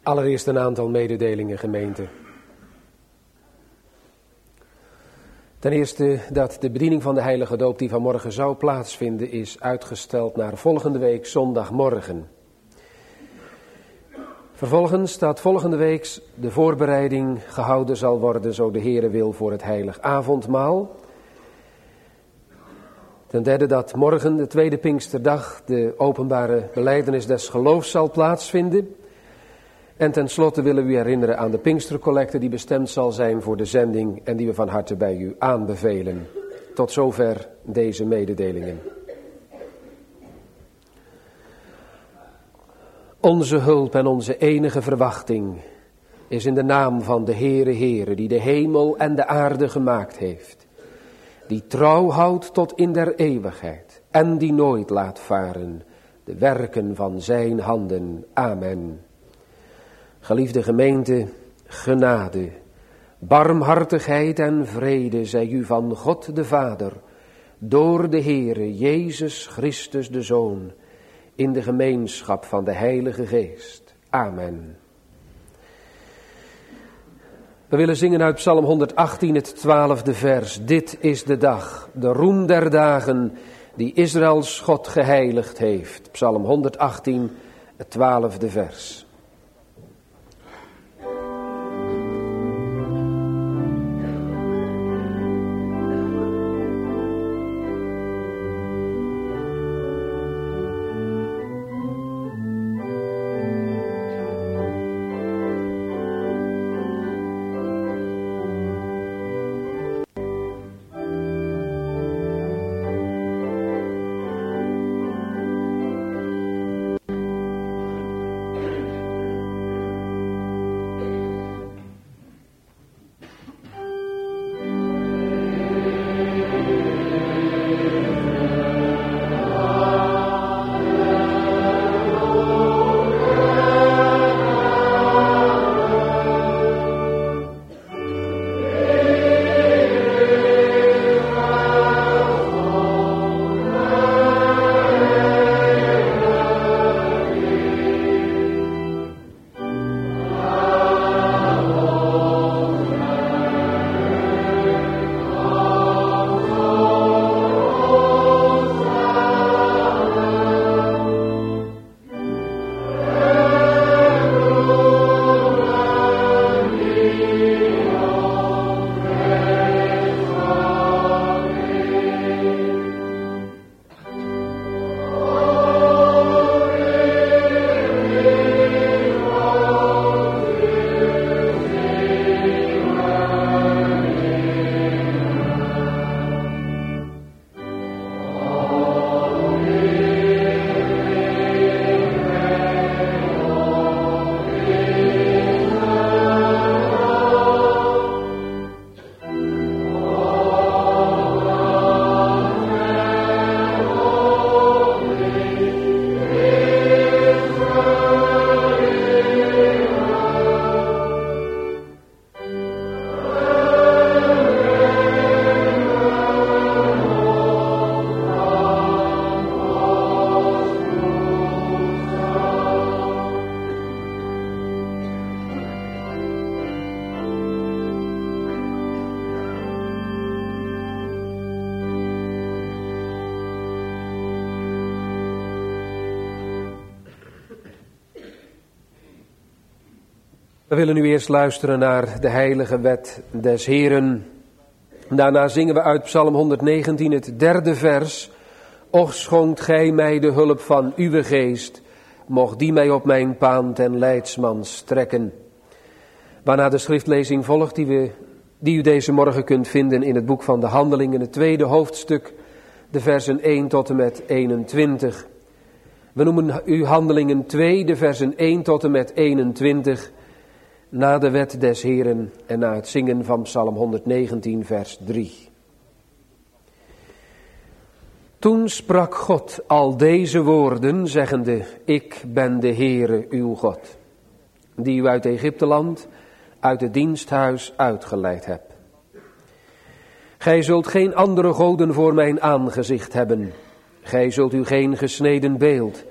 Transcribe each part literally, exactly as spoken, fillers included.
Allereerst een aantal mededelingen, gemeente. Ten eerste dat de bediening van de heilige doop die vanmorgen zou plaatsvinden is uitgesteld naar volgende week zondagmorgen. Vervolgens dat volgende week de voorbereiding gehouden zal worden, zo de Heere wil, voor het heilig avondmaal. Ten derde dat morgen, de tweede Pinksterdag, de openbare belijdenis des geloofs zal plaatsvinden. En tenslotte willen we u herinneren aan de Pinkstercollecte die bestemd zal zijn voor de zending en die we van harte bij u aanbevelen. Tot zover deze mededelingen. Onze hulp en onze enige verwachting is in de naam van de Heere Heere, die de hemel en de aarde gemaakt heeft. Die trouw houdt tot in der eeuwigheid en die nooit laat varen de werken van zijn handen. Amen. Geliefde gemeente, genade, barmhartigheid en vrede zij u van God de Vader, door de Heere Jezus Christus de Zoon, in de gemeenschap van de Heilige Geest. Amen. We willen zingen uit Psalm honderdachttien, het twaalfde vers. Dit is de dag, de roem der dagen, die Israëls God geheiligd heeft. Psalm honderdachttien, het twaalfde vers. We willen nu eerst luisteren naar de heilige wet des Heeren. Daarna zingen we uit Psalm honderdnegentien het derde vers. Och schonkt gij mij de hulp van uw geest, mocht die mij op mijn paan ten leidsman strekken. Waarna de schriftlezing volgt die, we, die u deze morgen kunt vinden in het boek van de Handelingen, het tweede hoofdstuk, de versen één tot en met eenentwintig. We noemen u Handelingen twee, de versen één tot en met eenentwintig, na de wet des Heeren en na het zingen van Psalm honderdnegentien, vers drie. Toen sprak God al deze woorden, zeggende, ik ben de Heere uw God, die u uit Egypteland, uit het diensthuis uitgeleid heb. Gij zult geen andere goden voor mijn aangezicht hebben. Gij zult u geen gesneden beeld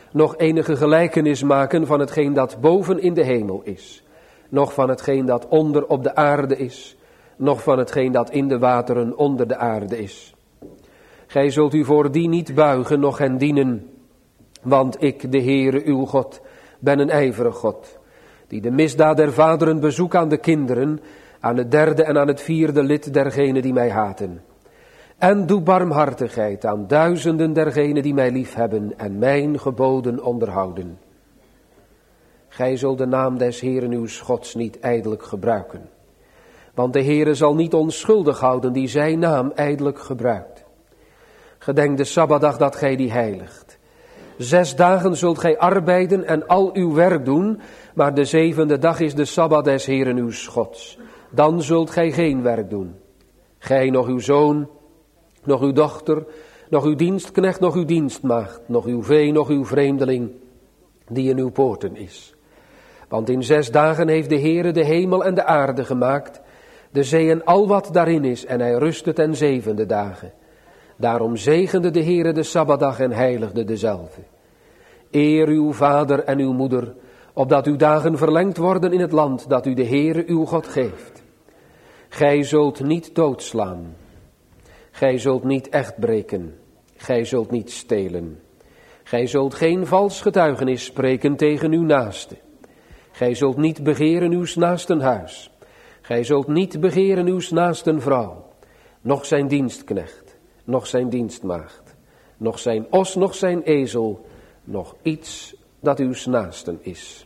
noch enige gelijkenis maken van hetgeen dat boven in de hemel is, noch van hetgeen dat onder op de aarde is, noch van hetgeen dat in de wateren onder de aarde is. Gij zult u voor die niet buigen, noch hen dienen, want ik, de Heere uw God, ben een ijverig God, die de misdaad der vaderen bezoek aan de kinderen, aan het derde en aan het vierde lid dergenen die mij haten. En doe barmhartigheid aan duizenden dergenen die mij liefhebben en mijn geboden onderhouden. Gij zult de naam des Heeren uw Gods niet ijdelijk gebruiken, want de Heere zal niet onschuldig houden die zijn naam ijdelijk gebruikt. Gedenk de Sabbatdag dat gij die heiligt. Zes dagen zult gij arbeiden en al uw werk doen, maar de zevende dag is de Sabbat des Heeren uw Gods. Dan zult gij geen werk doen. Gij, nog uw zoon, nog uw dochter, nog uw dienstknecht, nog uw dienstmaagd, nog uw vee, nog uw vreemdeling, die in uw poorten is. Want in zes dagen heeft de Heere de hemel en de aarde gemaakt, de zee en al wat daarin is, en hij rustte ten zevende dagen. Daarom zegende de Heere de Sabbatdag en heiligde dezelve. Eer uw vader en uw moeder, opdat uw dagen verlengd worden in het land dat u de Heere uw God geeft. Gij zult niet doodslaan. Gij zult niet echt breken. Gij zult niet stelen. Gij zult geen vals getuigenis spreken tegen uw naaste. Gij zult niet begeren uws naasten huis. Gij zult niet begeren uws naasten vrouw, noch zijn dienstknecht, noch zijn dienstmaagd, noch zijn os, noch zijn ezel, noch iets dat uws naasten is.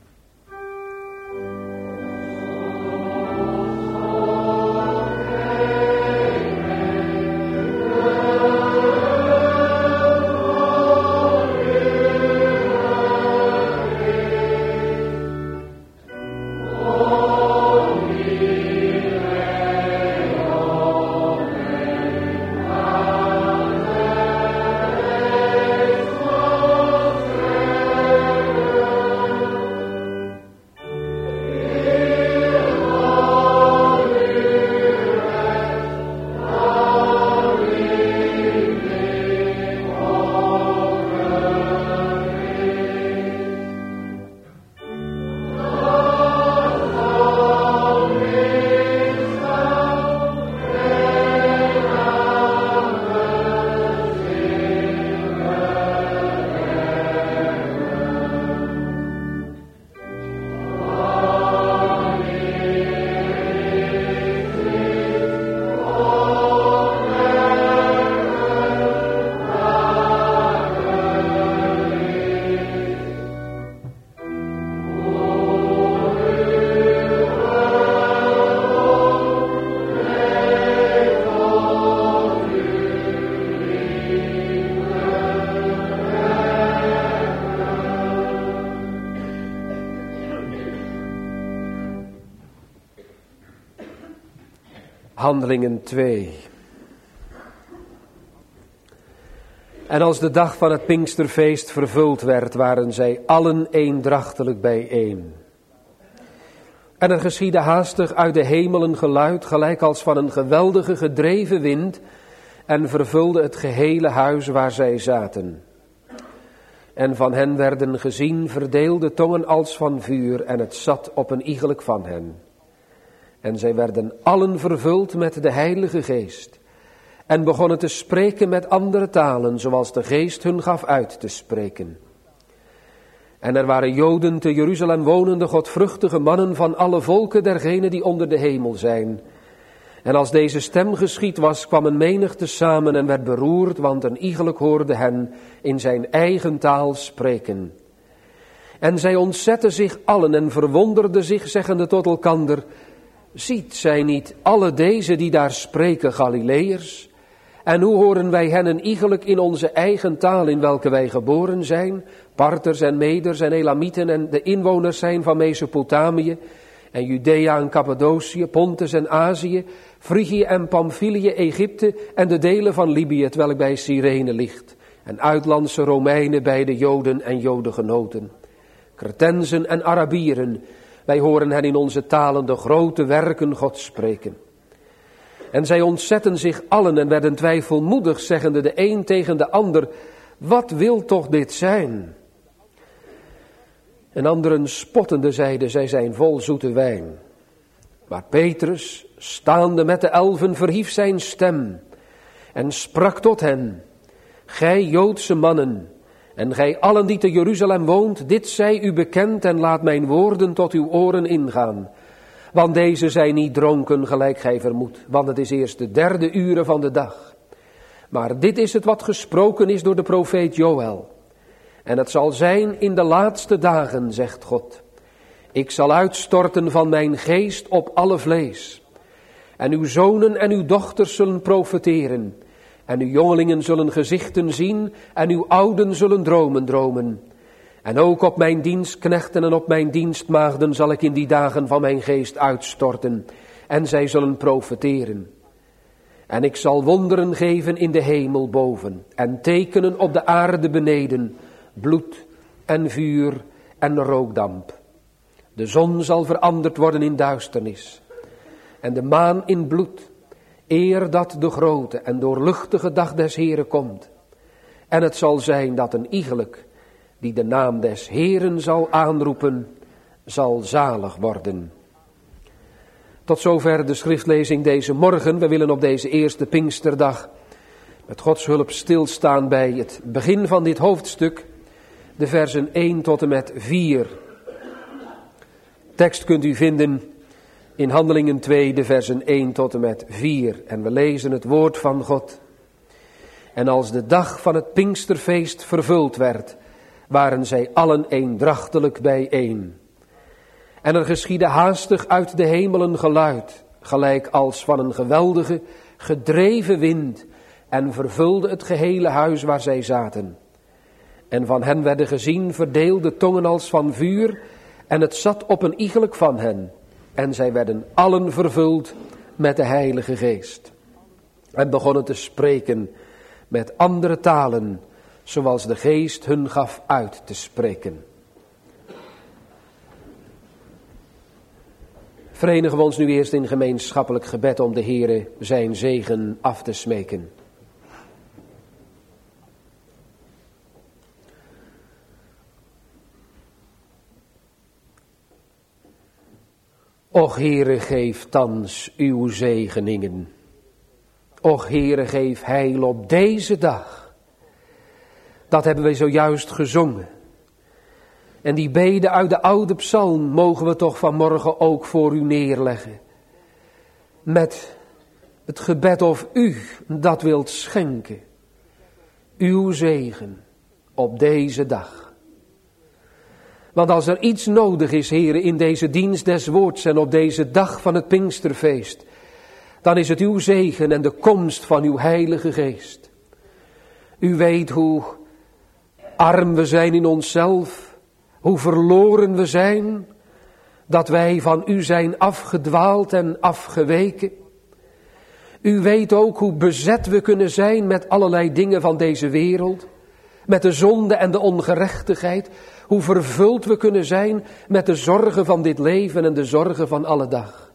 Handelingen twee. En als de dag van het Pinksterfeest vervuld werd, waren zij allen eendrachtelijk bijeen. En er geschiedde haastig uit de hemel een geluid, gelijk als van een geweldige gedreven wind, en vervulde het gehele huis waar zij zaten. En van hen werden gezien verdeelde tongen als van vuur, en het zat op een iegelijk van hen. En zij werden allen vervuld met de Heilige Geest, en begonnen te spreken met andere talen, zoals de Geest hun gaf uit te spreken. En er waren Joden te Jeruzalem wonende, godvruchtige mannen van alle volken dergenen die onder de hemel zijn. En als deze stem geschied was, kwam een menigte samen en werd beroerd, want een iegelijk hoorde hen in zijn eigen taal spreken. En zij ontzetten zich allen en verwonderden zich, zeggende tot elkander: ziet zij niet alle deze die daar spreken Galileërs? En hoe horen wij hen een iegelijk in onze eigen taal in welke wij geboren zijn, Parters en Meders en Elamieten en de inwoners zijn van Mesopotamië en Judea en Cappadocië, Pontus en Azië, Frigië en Pamphylië, Egypte en de delen van Libië, hetwelk bij Cyrene ligt, en uitlandse Romeinen bij de Joden en Jodengenoten, Cretensen en Arabieren. Wij horen hen in onze talen de grote werken Gods spreken. En zij ontzetten zich allen en werden twijfelmoedig, zeggende de een tegen de ander: wat wil toch dit zijn? En anderen spottende zeiden, zij zijn vol zoete wijn. Maar Petrus, staande met de elfen, verhief zijn stem en sprak tot hen. Gij Joodse mannen, en gij allen die te Jeruzalem woont, dit zij u bekend en laat mijn woorden tot uw oren ingaan. Want deze zijn niet dronken gelijk gij vermoedt, want het is eerst de derde uren van de dag. Maar dit is het wat gesproken is door de profeet Joël. En het zal zijn in de laatste dagen, zegt God. Ik zal uitstorten van mijn geest op alle vlees. En uw zonen en uw dochters zullen profeteren. En uw jongelingen zullen gezichten zien en uw ouden zullen dromen dromen. En ook op mijn dienstknechten en op mijn dienstmaagden zal ik in die dagen van mijn geest uitstorten. En zij zullen profeteren. En ik zal wonderen geven in de hemel boven en tekenen op de aarde beneden, bloed en vuur en rookdamp. De zon zal veranderd worden in duisternis en de maan in bloed, eer dat de grote en doorluchtige dag des Heren komt. En het zal zijn dat een iegelijk die de naam des Heren zal aanroepen, zal zalig worden. Tot zover de schriftlezing deze morgen. We willen op deze eerste Pinksterdag met Gods hulp stilstaan bij het begin van dit hoofdstuk, de versen één tot en met vier. Tekst kunt u vinden in Handelingen twee, de versen één tot en met vier. En we lezen het woord van God. En als de dag van het Pinksterfeest vervuld werd, waren zij allen eendrachtelijk bijeen. En er geschiedde haastig uit de hemelen geluid, gelijk als van een geweldige, gedreven wind, en vervulde het gehele huis waar zij zaten. En van hen werden gezien verdeelde tongen als van vuur, en het zat op een iegelijk van hen. En zij werden allen vervuld met de Heilige Geest. En begonnen te spreken met andere talen, zoals de Geest hun gaf uit te spreken. Verenigen we ons nu eerst in gemeenschappelijk gebed om de Heere zijn zegen af te smeken. Och Heere, geef thans uw zegeningen. Och Heere, geef heil op deze dag. Dat hebben we zojuist gezongen. En die bede uit de oude psalm mogen we toch vanmorgen ook voor u neerleggen. Met het gebed of u dat wilt schenken. Uw zegen op deze dag. Want als er iets nodig is, Heere, in deze dienst des woords en op deze dag van het Pinksterfeest, dan is het uw zegen en de komst van uw Heilige Geest. U weet hoe arm we zijn in onszelf. Hoe verloren we zijn, dat wij van u zijn afgedwaald en afgeweken. U weet ook hoe bezet we kunnen zijn met allerlei dingen van deze wereld, met de zonde en de ongerechtigheid. Hoe vervuld we kunnen zijn met de zorgen van dit leven en de zorgen van alle dag.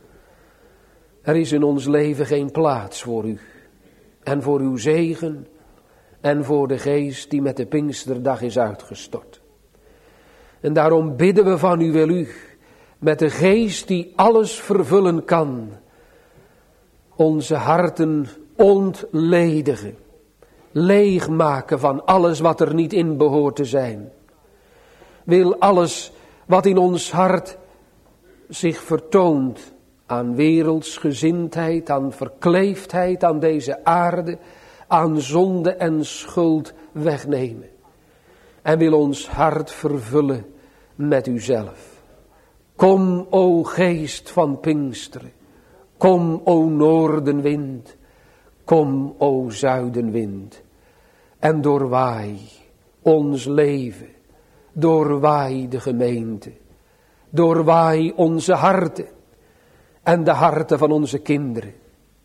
Er is in ons leven geen plaats voor u en voor uw zegen en voor de Geest die met de Pinksterdag is uitgestort. En daarom bidden we van u, wil u, met de Geest die alles vervullen kan, onze harten ontledigen, leegmaken van alles wat er niet in behoort te zijn. Wil alles wat in ons hart zich vertoont aan wereldsgezindheid, aan verkleefdheid, aan deze aarde, aan zonde en schuld wegnemen. En wil ons hart vervullen met uzelf. Kom, o Geest van Pinksteren. Kom, o noordenwind. Kom, o zuidenwind. En doorwaai ons leven. Doorwaai de gemeente. Doorwaai onze harten. En de harten van onze kinderen.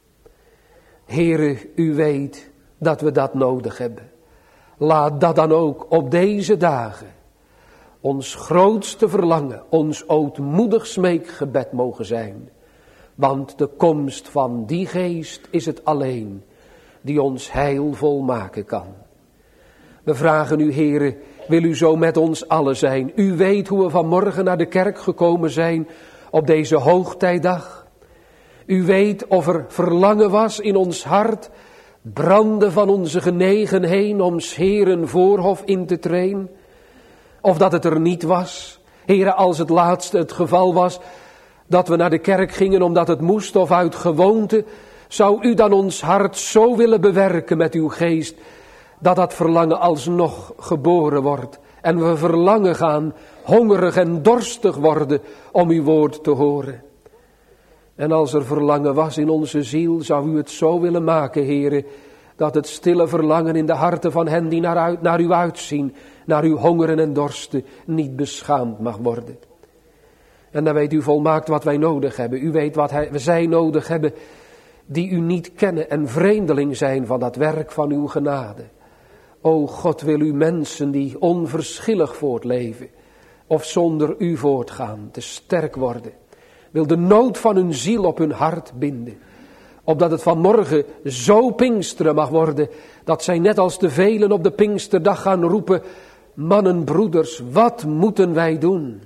Heere, u weet dat we dat nodig hebben. Laat dat dan ook op deze dagen ons grootste verlangen, ons ootmoedig smeekgebed mogen zijn. Want de komst van die Geest is het alleen die ons heil volmaken kan. We vragen u, Heere, wil u zo met ons allen zijn. U weet hoe we vanmorgen naar de kerk gekomen zijn op deze hoogtijdag. U weet of er verlangen was in ons hart, branden van onze genegenheid om 's Heeren voorhof in te treden. Of dat het er niet was. Heere, als het laatste het geval was dat we naar de kerk gingen omdat het moest of uit gewoonte, zou u dan ons hart zo willen bewerken met uw geest, dat dat verlangen alsnog geboren wordt. En we verlangen gaan, hongerig en dorstig worden om uw woord te horen. En als er verlangen was in onze ziel, zou u het zo willen maken, Heere, dat het stille verlangen in de harten van hen die naar, uit, naar u uitzien, naar uw hongeren en dorsten, niet beschaamd mag worden. En dan weet u volmaakt wat wij nodig hebben. U weet wat hij, zij nodig hebben die u niet kennen en vreemdeling zijn van dat werk van uw genade. O God, wil u mensen die onverschillig voortleven of zonder u voortgaan, te sterk worden. Wil de nood van hun ziel op hun hart binden. Opdat het vanmorgen zo Pinksteren mag worden, dat zij net als de velen op de Pinksterdag gaan roepen, mannen, broeders, wat moeten wij doen?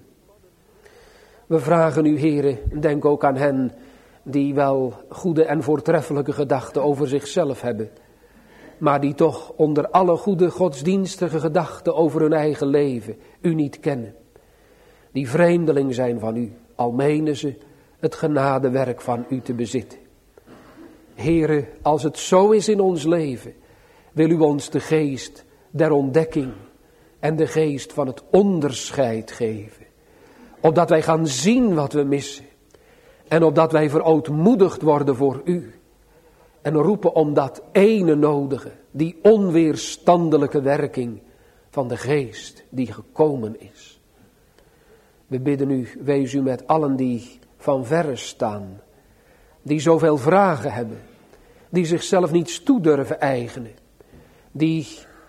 We vragen u, Heere, denk ook aan hen die wel goede en voortreffelijke gedachten over zichzelf hebben, maar die toch onder alle goede godsdienstige gedachten over hun eigen leven u niet kennen. Die vreemdeling zijn van u, al menen ze het genadewerk van u te bezitten. Heere, als het zo is in ons leven, wil u ons de geest der ontdekking en de geest van het onderscheid geven. Opdat wij gaan zien wat we missen. En opdat wij verootmoedigd worden voor u. En roepen om dat ene nodige, die onweerstandelijke werking van de geest die gekomen is. We bidden u, wees u met allen die van verre staan. Die zoveel vragen hebben. Die zichzelf niets toe durven eigenen. Die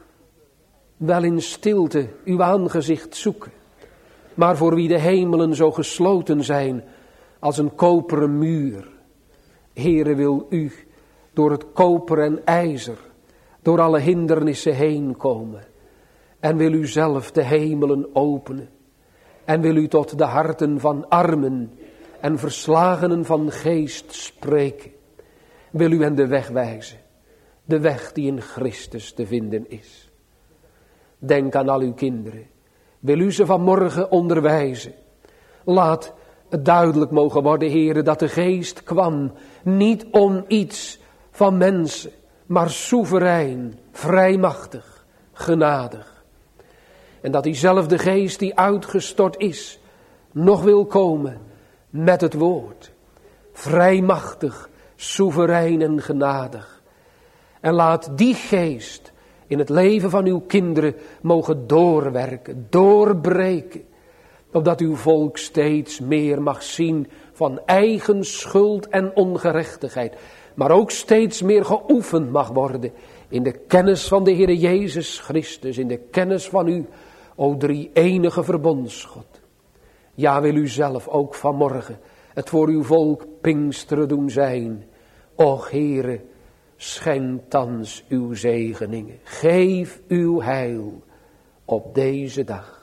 wel in stilte uw aangezicht zoeken. Maar voor wie de hemelen zo gesloten zijn als een koperen muur. Heere, wil u door het koper en ijzer, door alle hindernissen heen komen. En wil u zelf de hemelen openen. En wil u tot de harten van armen en verslagenen van geest spreken. Wil u hen de weg wijzen. De weg die in Christus te vinden is. Denk aan al uw kinderen. Wil u ze vanmorgen onderwijzen. Laat het duidelijk mogen worden, Heere, dat de geest kwam niet om iets van mensen, maar soeverein, vrijmachtig, genadig. En dat diezelfde geest die uitgestort is, nog wil komen met het woord. Vrijmachtig, soeverein en genadig. En laat die geest in het leven van uw kinderen mogen doorwerken, doorbreken. Opdat uw volk steeds meer mag zien van eigen schuld en ongerechtigheid. Maar ook steeds meer geoefend mag worden in de kennis van de Heere Jezus Christus. In de kennis van u, o drie enige verbondsgod. Ja, wil u zelf ook vanmorgen het voor uw volk Pinksteren doen zijn. Och Heere, schenk thans uw zegeningen. Geef uw heil op deze dag.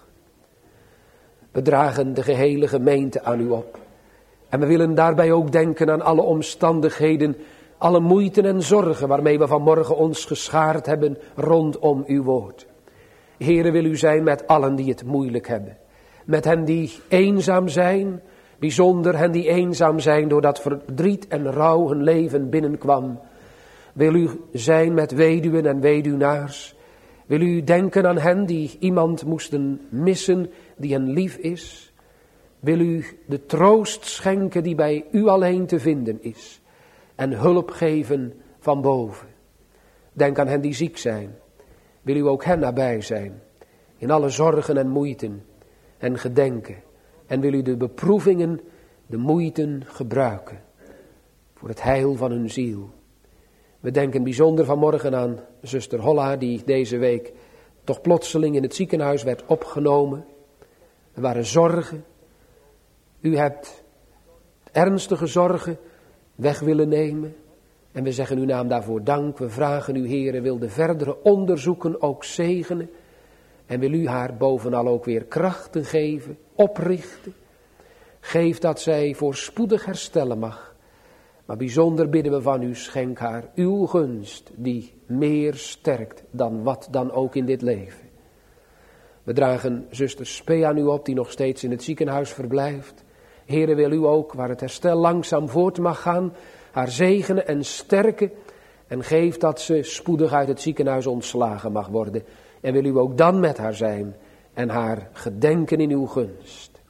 We dragen de gehele gemeente aan u op. En we willen daarbij ook denken aan alle omstandigheden, alle moeiten en zorgen waarmee we vanmorgen ons geschaard hebben rondom uw woord. Heere, wil u zijn met allen die het moeilijk hebben. Met hen die eenzaam zijn, bijzonder hen die eenzaam zijn doordat verdriet en rouw hun leven binnenkwam. Wil u zijn met weduwen en weduwnaars. Wil u denken aan hen die iemand moesten missen die hen lief is. Wil u de troost schenken die bij u alleen te vinden is. En hulp geven van boven. Denk aan hen die ziek zijn. Wil u ook hen nabij zijn. In alle zorgen en moeiten en gedenken. En wil u de beproevingen, de moeiten gebruiken. Voor het heil van hun ziel. We denken bijzonder vanmorgen aan zuster Holla, die deze week toch plotseling in het ziekenhuis werd opgenomen. Er waren zorgen. U hebt ernstige zorgen weg willen nemen. En we zeggen uw naam daarvoor dank. We vragen u, Heere, wil de verdere onderzoeken ook zegenen. En wil u haar bovenal ook weer krachten geven, oprichten. Geef dat zij voorspoedig herstellen mag. Maar bijzonder bidden we van u, schenk haar uw gunst, die meer sterkt dan wat dan ook in dit leven. We dragen zuster Spee aan u op, die nog steeds in het ziekenhuis verblijft. Heere, wil u ook, waar het herstel langzaam voort mag gaan, haar zegenen en sterken. En geef dat ze spoedig uit het ziekenhuis ontslagen mag worden. En wil u ook dan met haar zijn en haar gedenken in uw gunst.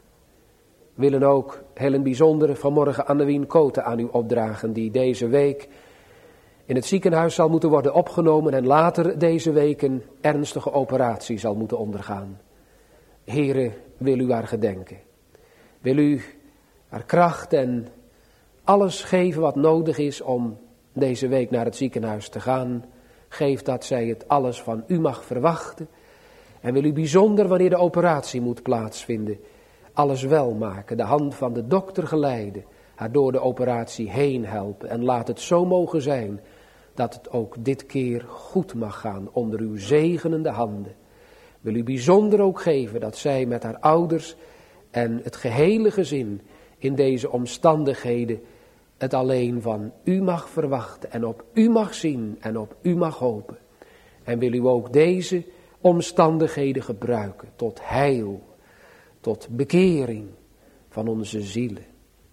We willen ook heel een bijzondere vanmorgen Annewien Koten aan u opdragen, die deze week in het ziekenhuis zal moeten worden opgenomen en later deze week een ernstige operatie zal moeten ondergaan. Heere, wil u haar gedenken. Wil u haar kracht en alles geven wat nodig is om deze week naar het ziekenhuis te gaan. Geef dat zij het alles van u mag verwachten. En wil u bijzonder wanneer de operatie moet plaatsvinden, alles wel maken. De hand van de dokter geleiden, haar door de operatie heen helpen. En laat het zo mogen zijn dat het ook dit keer goed mag gaan onder uw zegenende handen. Wil u bijzonder ook geven dat zij met haar ouders en het gehele gezin in deze omstandigheden het alleen van u mag verwachten en op u mag zien en op u mag hopen. En wil u ook deze omstandigheden gebruiken tot heil, tot bekering van onze zielen.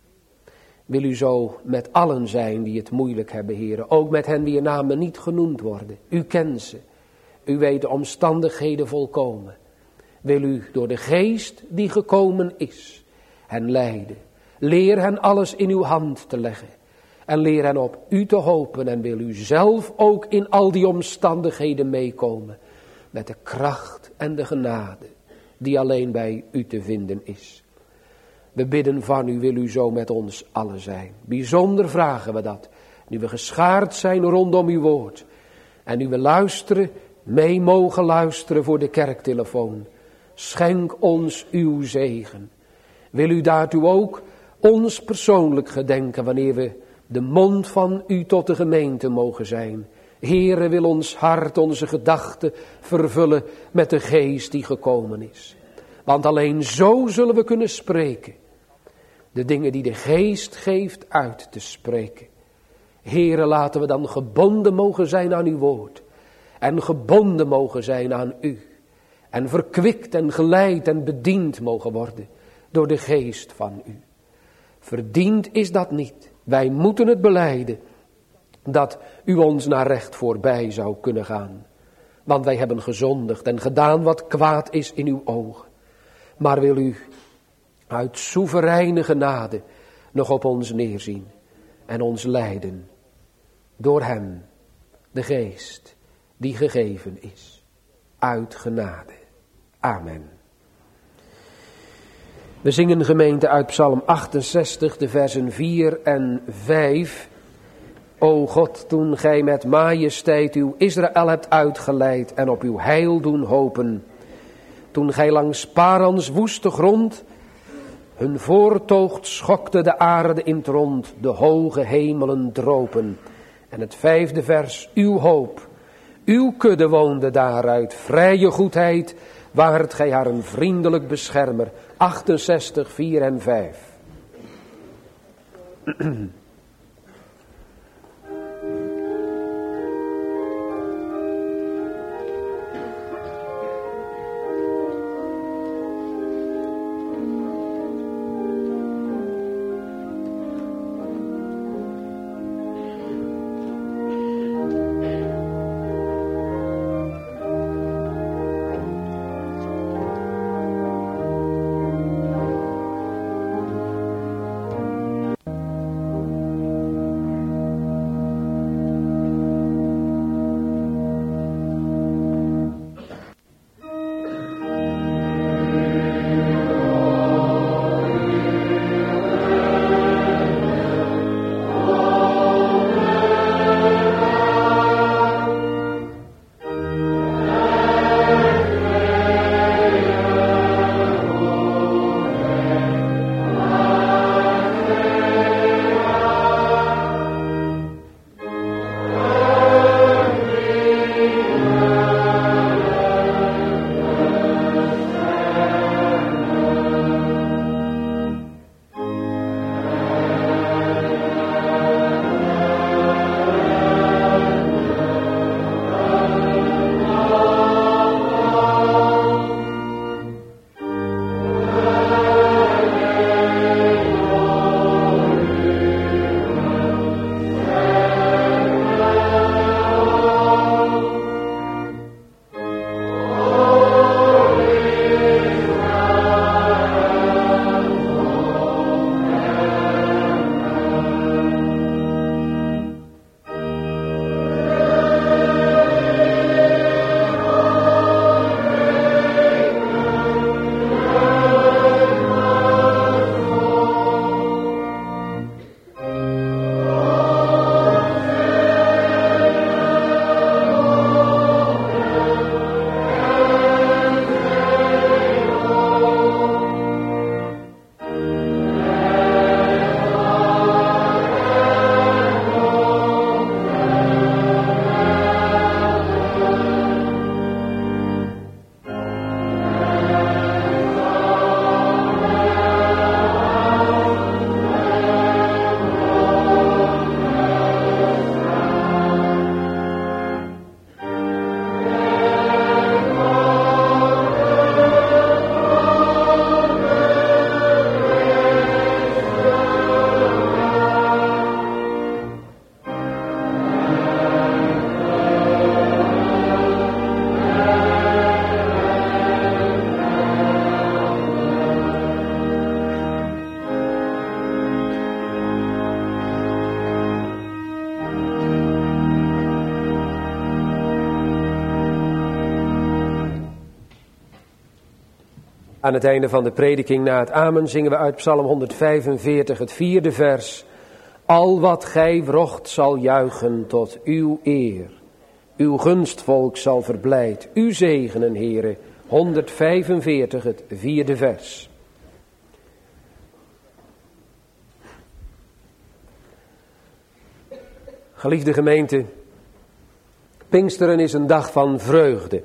Wil u zo met allen zijn die het moeilijk hebben, heren, ook met hen wier namen niet genoemd worden. U kent ze, u weet de omstandigheden volkomen. Wil u door de geest die gekomen is hen leiden. Leer hen alles in uw hand te leggen. En leer hen op u te hopen. En wil u zelf ook in al die omstandigheden meekomen. Met de kracht en de genade die alleen bij u te vinden is. We bidden van u, wil u zo met ons allen zijn. Bijzonder vragen we dat. Nu we geschaard zijn rondom uw woord. En nu we luisteren, mee mogen luisteren voor de kerktelefoon. Schenk ons uw zegen. Wil u daartoe ook ons persoonlijk gedenken wanneer we de mond van u tot de gemeente mogen zijn. Heere, wil ons hart, onze gedachten vervullen met de geest die gekomen is. Want alleen zo zullen we kunnen spreken. De dingen die de geest geeft uit te spreken. Heere, laten we dan gebonden mogen zijn aan uw woord. En gebonden mogen zijn aan u. En verkwikt en geleid en bediend mogen worden door de geest van u. Verdiend is dat niet. Wij moeten het belijden dat u ons naar recht voorbij zou kunnen gaan. Want wij hebben gezondigd en gedaan wat kwaad is in uw ogen. Maar wil u uit soevereine genade nog op ons neerzien en ons leiden door hem, de geest die gegeven is, uit genade. Amen. We zingen gemeente uit Psalm achtenzestig, de versen vier en vijf. O God, toen gij met majesteit uw Israël hebt uitgeleid en op uw heil doen hopen. Toen gij langs Parans woeste grond hun voortocht schokte de aarde in het rond, de hoge hemelen dropen. En het vijfde vers, uw hoop, uw kudde woonde daaruit, vrije goedheid, waart gij haar een vriendelijk beschermer. achtenzestig, vier en vijf. Aan het einde van de prediking na het amen zingen we uit Psalm honderdvijfenveertig het vierde vers. Al wat gij wrocht zal juichen tot uw eer. Uw gunstvolk zal verblijd u zegenen, Heere. honderdvijfenveertig het vierde vers. Geliefde gemeente, Pinksteren is een dag van vreugde.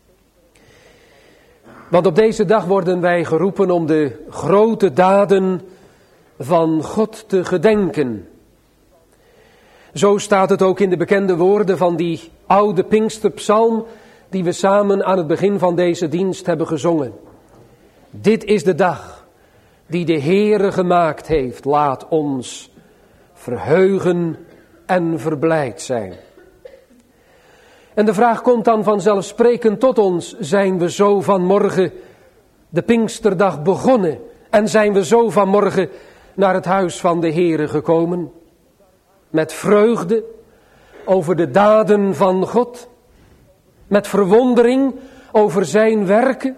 Want op deze dag worden wij geroepen om de grote daden van God te gedenken. Zo staat het ook in de bekende woorden van die oude Pinksterpsalm die we samen aan het begin van deze dienst hebben gezongen. Dit is de dag die de Heere gemaakt heeft. Laat ons verheugen en verblijd zijn. En de vraag komt dan vanzelfsprekend tot ons. Zijn we zo vanmorgen de Pinksterdag begonnen? En zijn we zo vanmorgen naar het huis van de Heere gekomen? Met vreugde over de daden van God? Met verwondering over zijn werken?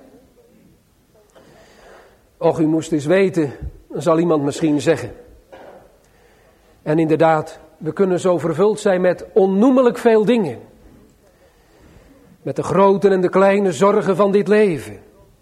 Och, u moest eens weten, zal iemand misschien zeggen. En inderdaad, we kunnen zo vervuld zijn met onnoemelijk veel dingen. Met de grote en de kleine zorgen van dit leven.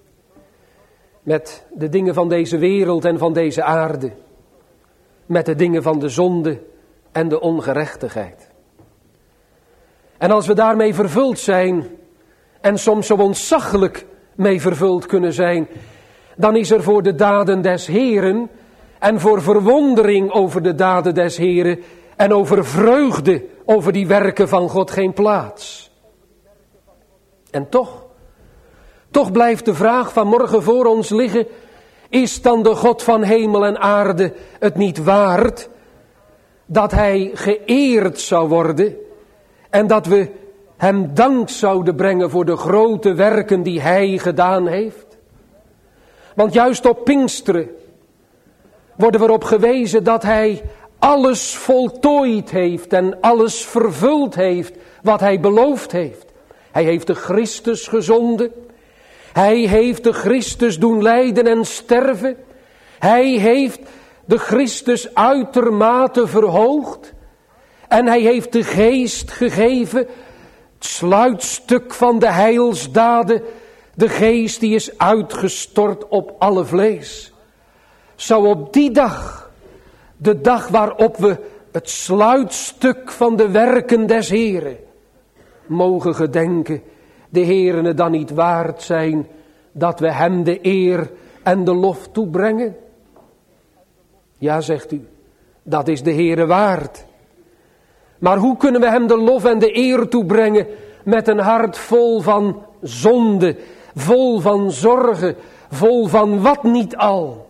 Met de dingen van deze wereld en van deze aarde. Met de dingen van de zonde en de ongerechtigheid. En als we daarmee vervuld zijn, en soms zo ontzaglijk mee vervuld kunnen zijn, dan is er voor de daden des Heeren en voor verwondering over de daden des Heeren en over vreugde over die werken van God geen plaats. En toch, toch blijft de vraag van morgen voor ons liggen, is dan de God van hemel en aarde het niet waard dat hij geëerd zou worden en dat we hem dank zouden brengen voor de grote werken die hij gedaan heeft? Want juist op Pinksteren worden we erop gewezen dat hij alles voltooid heeft en alles vervuld heeft wat hij beloofd heeft. Hij heeft de Christus gezonden. Hij heeft de Christus doen lijden en sterven. Hij heeft de Christus uitermate verhoogd. En hij heeft de geest gegeven, het sluitstuk van de heilsdaden. De geest die is uitgestort op alle vlees. Zou op die dag, de dag waarop we het sluitstuk van de werken des Heren mogen gedenken, de Heeren het dan niet waard zijn dat we hem de eer en de lof toebrengen? Ja, zegt u, dat is de Heere waard. Maar hoe kunnen we hem de lof en de eer toebrengen met een hart vol van zonde, vol van zorgen, vol van wat niet al?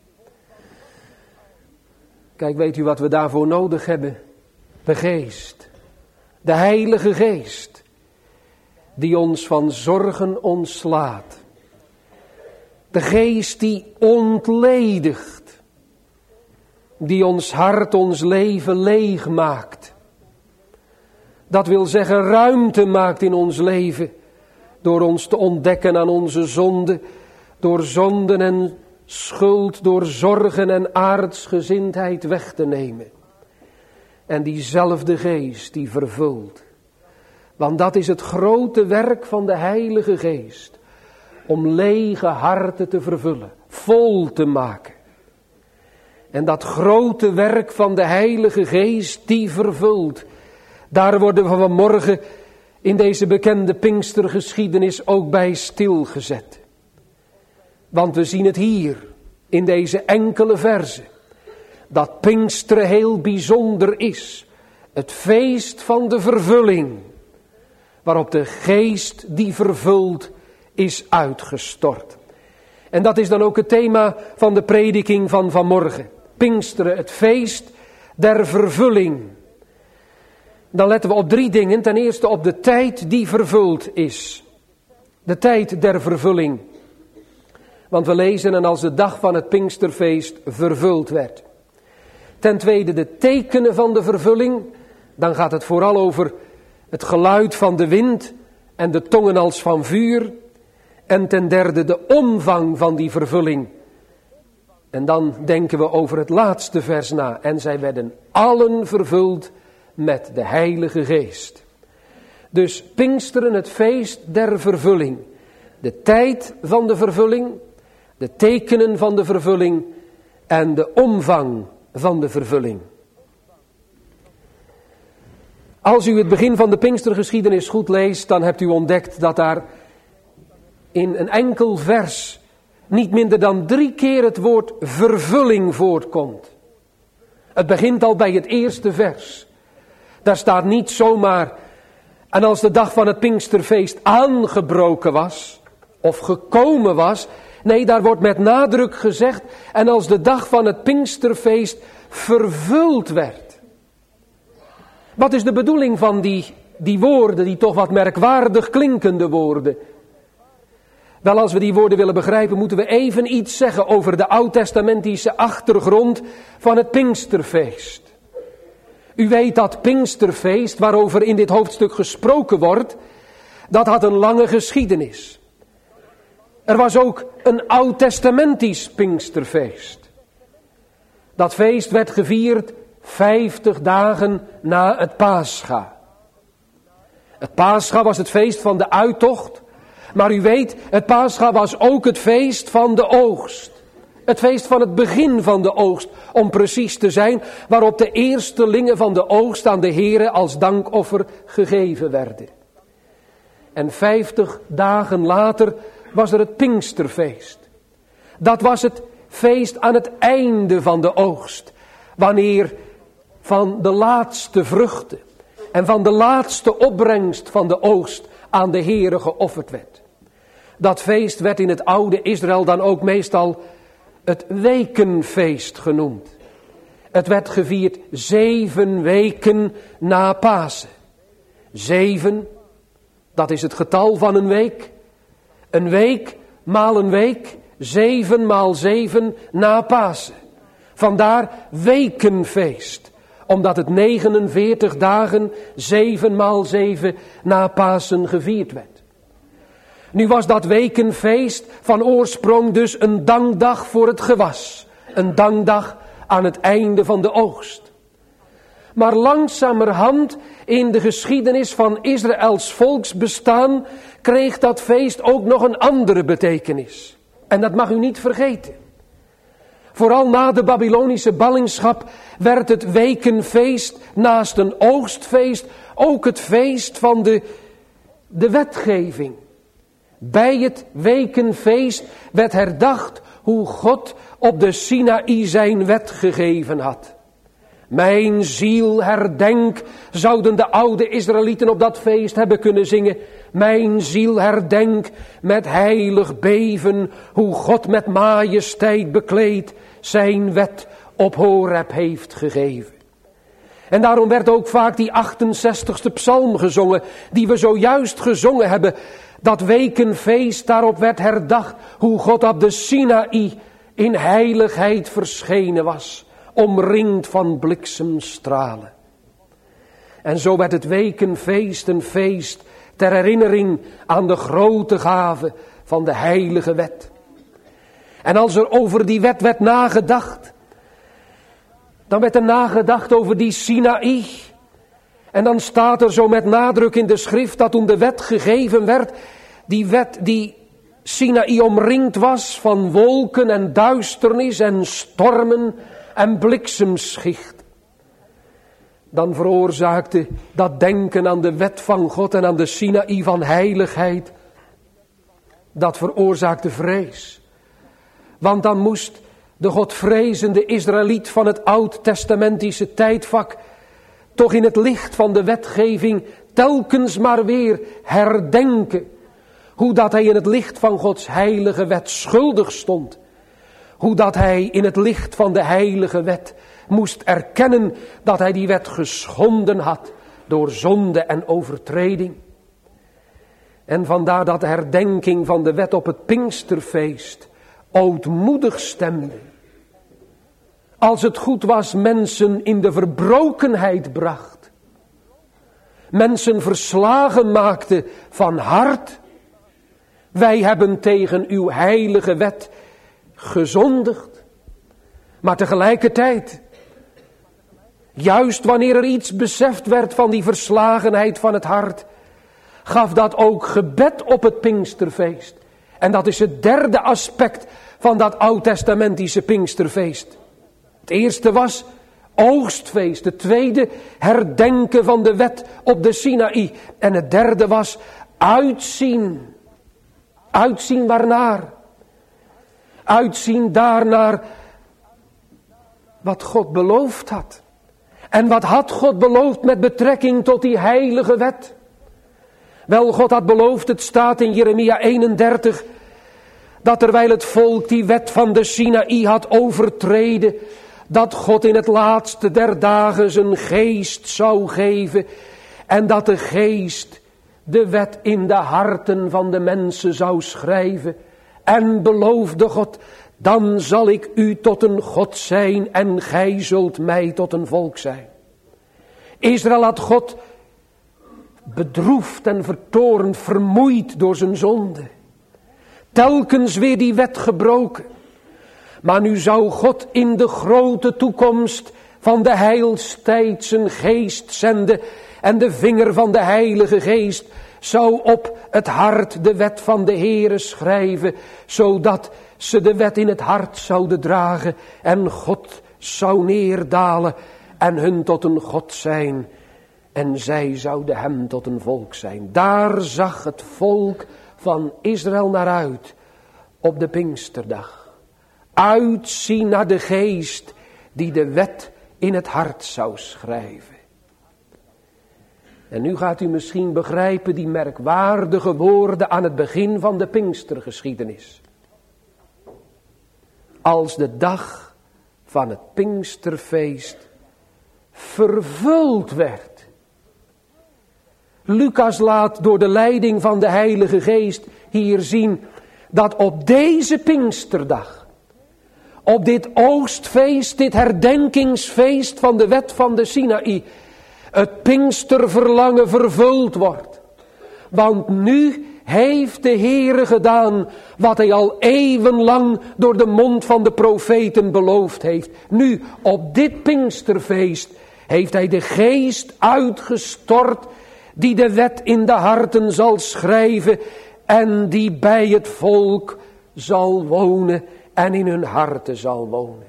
Kijk, weet u wat we daarvoor nodig hebben? De geest. De Heilige Geest, die ons van zorgen ontslaat. De Geest die ontledigt, die ons hart, ons leven leeg maakt. Dat wil zeggen ruimte maakt in ons leven, door ons te ontdekken aan onze zonde, door zonden en schuld, door zorgen en aardsgezindheid weg te nemen. En diezelfde Geest die vervult. Want dat is het grote werk van de Heilige Geest. Om lege harten te vervullen. Vol te maken. En dat grote werk van de Heilige Geest die vervult. Daar worden we vanmorgen in deze bekende Pinkstergeschiedenis ook bij stilgezet. Want we zien het hier in deze enkele verzen. Dat Pinksteren heel bijzonder is. Het feest van de vervulling. Waarop de geest die vervult is uitgestort. En dat is dan ook het thema van de prediking van vanmorgen. Pinksteren, het feest der vervulling. Dan letten we op drie dingen. Ten eerste op de tijd die vervuld is. De tijd der vervulling. Want we lezen en als de dag van het Pinksterfeest vervuld werd. Ten tweede de tekenen van de vervulling. Dan gaat het vooral over het geluid van de wind en de tongen als van vuur. En ten derde de omvang van die vervulling. En dan denken we over het laatste vers na. En zij werden allen vervuld met de Heilige Geest. Dus Pinksteren, het feest der vervulling. De tijd van de vervulling, de tekenen van de vervulling en de omvang van de vervulling. Als u het begin van de Pinkstergeschiedenis goed leest, dan hebt u ontdekt dat daar in een enkel vers niet minder dan drie keer het woord vervulling voortkomt. Het begint al bij het eerste vers. Daar staat niet zomaar, en als de dag van het Pinksterfeest aangebroken was, of gekomen was. Nee, daar wordt met nadruk gezegd, en als de dag van het Pinksterfeest vervuld werd. Wat is de bedoeling van die, die woorden, die toch wat merkwaardig klinkende woorden? Wel, als we die woorden willen begrijpen, moeten we even iets zeggen over de oud-testamentische achtergrond van het Pinksterfeest. U weet dat Pinksterfeest, waarover in dit hoofdstuk gesproken wordt, dat had een lange geschiedenis. Er was ook een oud-testamentisch Pinksterfeest. Dat feest werd gevierd vijftig dagen na het Pascha. Het Pascha was het feest van de uittocht. Maar u weet, het Pascha was ook het feest van de oogst. Het feest van het begin van de oogst, om precies te zijn, waarop de eerstelingen van de oogst aan de Here als dankoffer gegeven werden. En vijftig dagen later was er het Pinksterfeest. Dat was het feest aan het einde van de oogst, wanneer van de laatste vruchten en van de laatste opbrengst van de oogst aan de Here geofferd werd. Dat feest werd in het oude Israël dan ook meestal het wekenfeest genoemd. Het werd gevierd zeven weken na Pasen. Zeven, dat is het getal van een week. Een week maal een week, zeven maal zeven na Pasen. Vandaar wekenfeest, omdat het negenenveertig dagen, zeven maal zeven na Pasen gevierd werd. Nu was dat wekenfeest van oorsprong dus een dankdag voor het gewas. Een dankdag aan het einde van de oogst. Maar langzamerhand in de geschiedenis van Israëls volksbestaan kreeg dat feest ook nog een andere betekenis. En dat mag u niet vergeten. Vooral na de Babylonische ballingschap werd het wekenfeest naast een oogstfeest ook het feest van de, de wetgeving. Bij het wekenfeest werd herdacht hoe God op de Sinaï zijn wet gegeven had. Mijn ziel herdenk, zouden de oude Israëlieten op dat feest hebben kunnen zingen. Mijn ziel herdenk met heilig beven, hoe God met majesteit bekleed zijn wet op Horeb heeft gegeven. En daarom werd ook vaak die achtenzestigste psalm gezongen, die we zojuist gezongen hebben. Dat wekenfeest, daarop werd herdacht hoe God op de Sinaï in heiligheid verschenen was, omringd van bliksemstralen. En zo werd het wekenfeest een feest ter herinnering aan de grote gave van de heilige wet. En als er over die wet werd nagedacht, dan werd er nagedacht over die Sinaï. En dan staat er zo met nadruk in de schrift dat toen de wet gegeven werd, die wet die Sinaï omringd was van wolken en duisternis en stormen en bliksemschicht. Dan veroorzaakte dat denken aan de wet van God en aan de Sinaï van heiligheid, dat veroorzaakte vrees. Want dan moest de godvrezende Israëliet van het oud-testamentische tijdvak toch in het licht van de wetgeving telkens maar weer herdenken hoe dat hij in het licht van Gods heilige wet schuldig stond. Hoe dat hij in het licht van de heilige wet moest erkennen dat hij die wet geschonden had door zonde en overtreding. En vandaar dat de herdenking van de wet op het Pinksterfeest ootmoedig stemde. Als het goed was, mensen in de verbrokenheid bracht. Mensen verslagen maakte van hart. Wij hebben tegen uw heilige wet gezondigd. Maar tegelijkertijd, juist wanneer er iets beseft werd van die verslagenheid van het hart, gaf dat ook gebed op het Pinksterfeest. En dat is het derde aspect van dat oud-testamentische Pinksterfeest. Het eerste was oogstfeest. Het tweede herdenken van de wet op de Sinaï. En het derde was uitzien. Uitzien waarnaar? Uitzien daarnaar wat God beloofd had. En wat had God beloofd met betrekking tot die heilige wet? Wel, God had beloofd, het staat in Jeremia eenendertig, dat terwijl het volk die wet van de Sinaï had overtreden, dat God in het laatste der dagen zijn geest zou geven en dat de geest de wet in de harten van de mensen zou schrijven. En beloofde God, dan zal ik u tot een God zijn en gij zult mij tot een volk zijn. Israël had God bedroefd en vertoornd, vermoeid door zijn zonde. Telkens weer die wet gebroken. Maar nu zou God in de grote toekomst van de heilstijd zijn geest zenden. En de vinger van de Heilige Geest zou op het hart de wet van de Heere schrijven. Zodat ze de wet in het hart zouden dragen. En God zou neerdalen en hun tot een God zijn. En zij zouden hem tot een volk zijn. Daar zag het volk van Israël naar uit op de Pinksterdag. Uitzien naar de geest die de wet in het hart zou schrijven. En nu gaat u misschien begrijpen die merkwaardige woorden aan het begin van de Pinkstergeschiedenis. Als de dag van het Pinksterfeest vervuld werd. Lucas laat door de leiding van de Heilige Geest hier zien dat op deze Pinksterdag, op dit oogstfeest, dit herdenkingsfeest van de wet van de Sinaï, het Pinksterverlangen vervuld wordt. Want nu heeft de Heere gedaan wat hij al eeuwenlang door de mond van de profeten beloofd heeft. Nu, op dit Pinksterfeest, heeft hij de geest uitgestort die de wet in de harten zal schrijven en die bij het volk zal wonen en in hun harten zal wonen.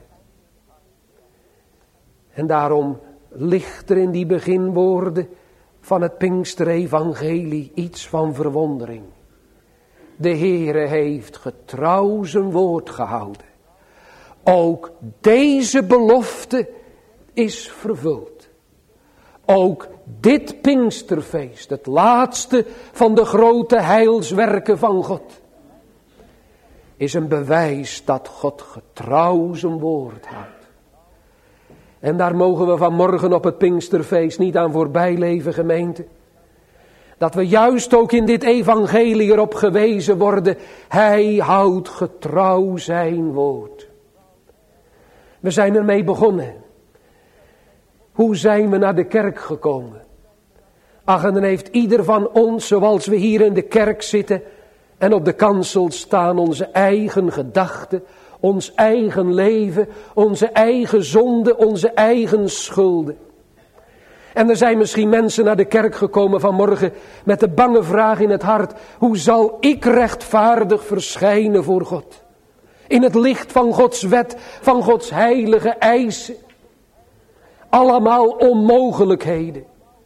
En daarom ligt er in die beginwoorden van het Pinksterevangelie iets van verwondering. De Heere heeft getrouw zijn woord gehouden. Ook deze belofte is vervuld. Ook dit Pinksterfeest, het laatste van de grote heilswerken van God, is een bewijs dat God getrouw zijn woord houdt. En daar mogen we vanmorgen op het Pinksterfeest niet aan voorbij leven, gemeente. Dat we juist ook in dit evangelie erop gewezen worden. Hij houdt getrouw zijn woord. We zijn ermee begonnen. Hoe zijn we naar de kerk gekomen? Ach, en dan heeft ieder van ons, zoals we hier in de kerk zitten en op de kansel staan, onze eigen gedachten, ons eigen leven, onze eigen zonde, onze eigen schulden. En er zijn misschien mensen naar de kerk gekomen vanmorgen met de bange vraag in het hart: hoe zal ik rechtvaardig verschijnen voor God? In het licht van Gods wet, van Gods heilige eisen. Allemaal onmogelijkheden.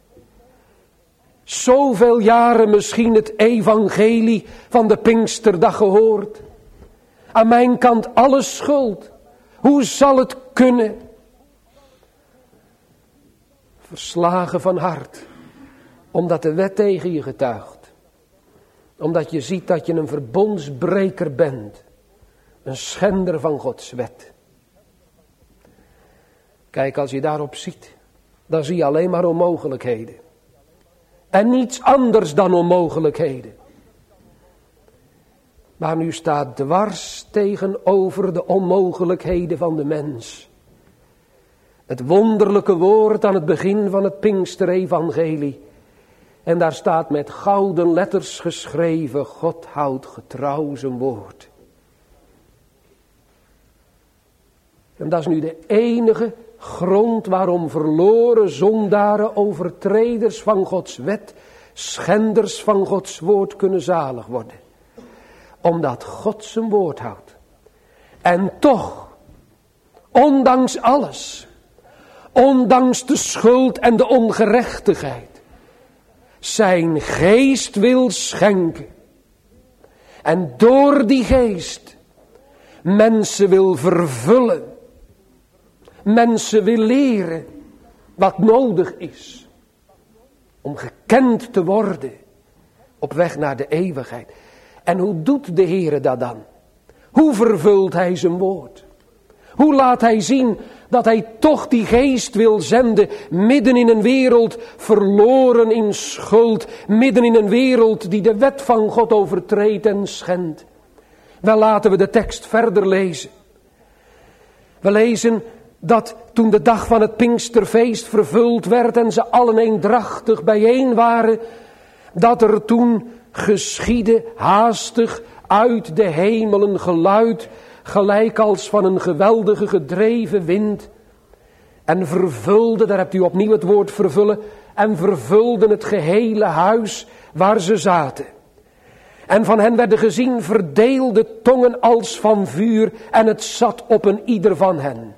Zoveel jaren misschien het evangelie van de Pinksterdag gehoord. Aan mijn kant alle schuld. Hoe zal het kunnen? Verslagen van hart. Omdat de wet tegen je getuigt. Omdat je ziet dat je een verbondsbreker bent. Een schender van Gods wet. Kijk, als je daarop ziet, dan zie je alleen maar onmogelijkheden. En niets anders dan onmogelijkheden. Maar nu staat dwars tegenover de onmogelijkheden van de mens het wonderlijke woord aan het begin van het Pinksterevangelie. En daar staat met gouden letters geschreven, God houdt getrouw zijn woord. En dat is nu de enige grond waarom verloren zondaren, overtreders van Gods wet, schenders van Gods woord kunnen zalig worden. Omdat God zijn woord houdt. En toch, ondanks alles, ondanks de schuld en de ongerechtigheid, zijn geest wil schenken. En door die geest mensen wil vervullen. Mensen wil leren wat nodig is om gekend te worden op weg naar de eeuwigheid. En hoe doet de Heere dat dan? Hoe vervult hij zijn woord? Hoe laat hij zien dat hij toch die geest wil zenden midden in een wereld verloren in schuld, midden in een wereld die de wet van God overtreedt en schendt? Wel, laten we de tekst verder lezen. We lezen dat toen de dag van het Pinksterfeest vervuld werd en ze allen eendrachtig bijeen waren, dat er toen geschiedde haastig uit de hemelen geluid, gelijk als van een geweldige gedreven wind, en vervulde, daar hebt u opnieuw het woord vervullen, en vervulden het gehele huis waar ze zaten. En van hen werden gezien verdeelde tongen als van vuur, en het zat op een ieder van hen.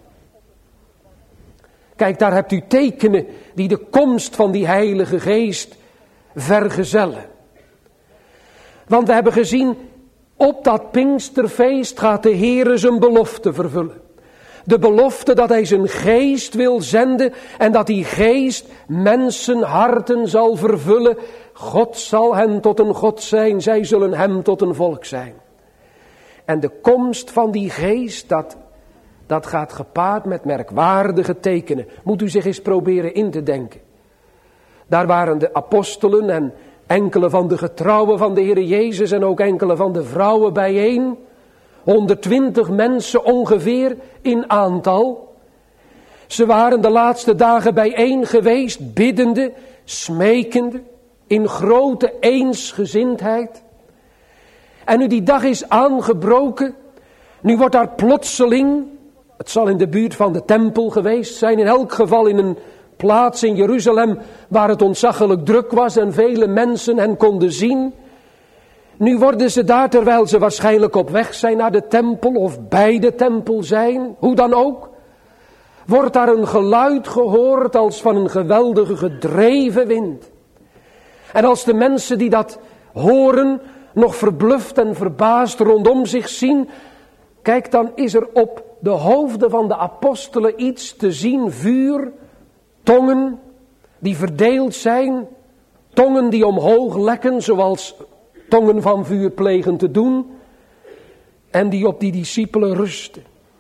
Kijk, daar hebt u tekenen die de komst van die Heilige Geest vergezellen. Want we hebben gezien, op dat Pinksterfeest gaat de Heere zijn belofte vervullen. De belofte dat hij zijn geest wil zenden en dat die geest mensenharten zal vervullen. God zal hen tot een God zijn, zij zullen hem tot een volk zijn. En de komst van die geest, dat, dat gaat gepaard met merkwaardige tekenen. Moet u zich eens proberen in te denken. Daar waren de apostelen en enkele van de getrouwen van de Heer Jezus en ook enkele van de vrouwen bijeen. honderdtwintig mensen ongeveer in aantal. Ze waren de laatste dagen bijeen geweest, biddende, smekende, in grote eensgezindheid. En nu die dag is aangebroken, nu wordt daar plotseling, het zal in de buurt van de tempel geweest zijn, in elk geval in een plaats in Jeruzalem waar het ontzaglijk druk was en vele mensen hen konden zien. Nu worden ze daar, terwijl ze waarschijnlijk op weg zijn naar de tempel of bij de tempel zijn, hoe dan ook, wordt daar een geluid gehoord als van een geweldige gedreven wind. En als de mensen die dat horen nog verbluft en verbaasd rondom zich zien, kijk, dan is er op de hoofden van de apostelen iets te zien, vuur, tongen die verdeeld zijn, tongen die omhoog lekken zoals tongen van vuur plegen te doen, en die op die discipelen rusten.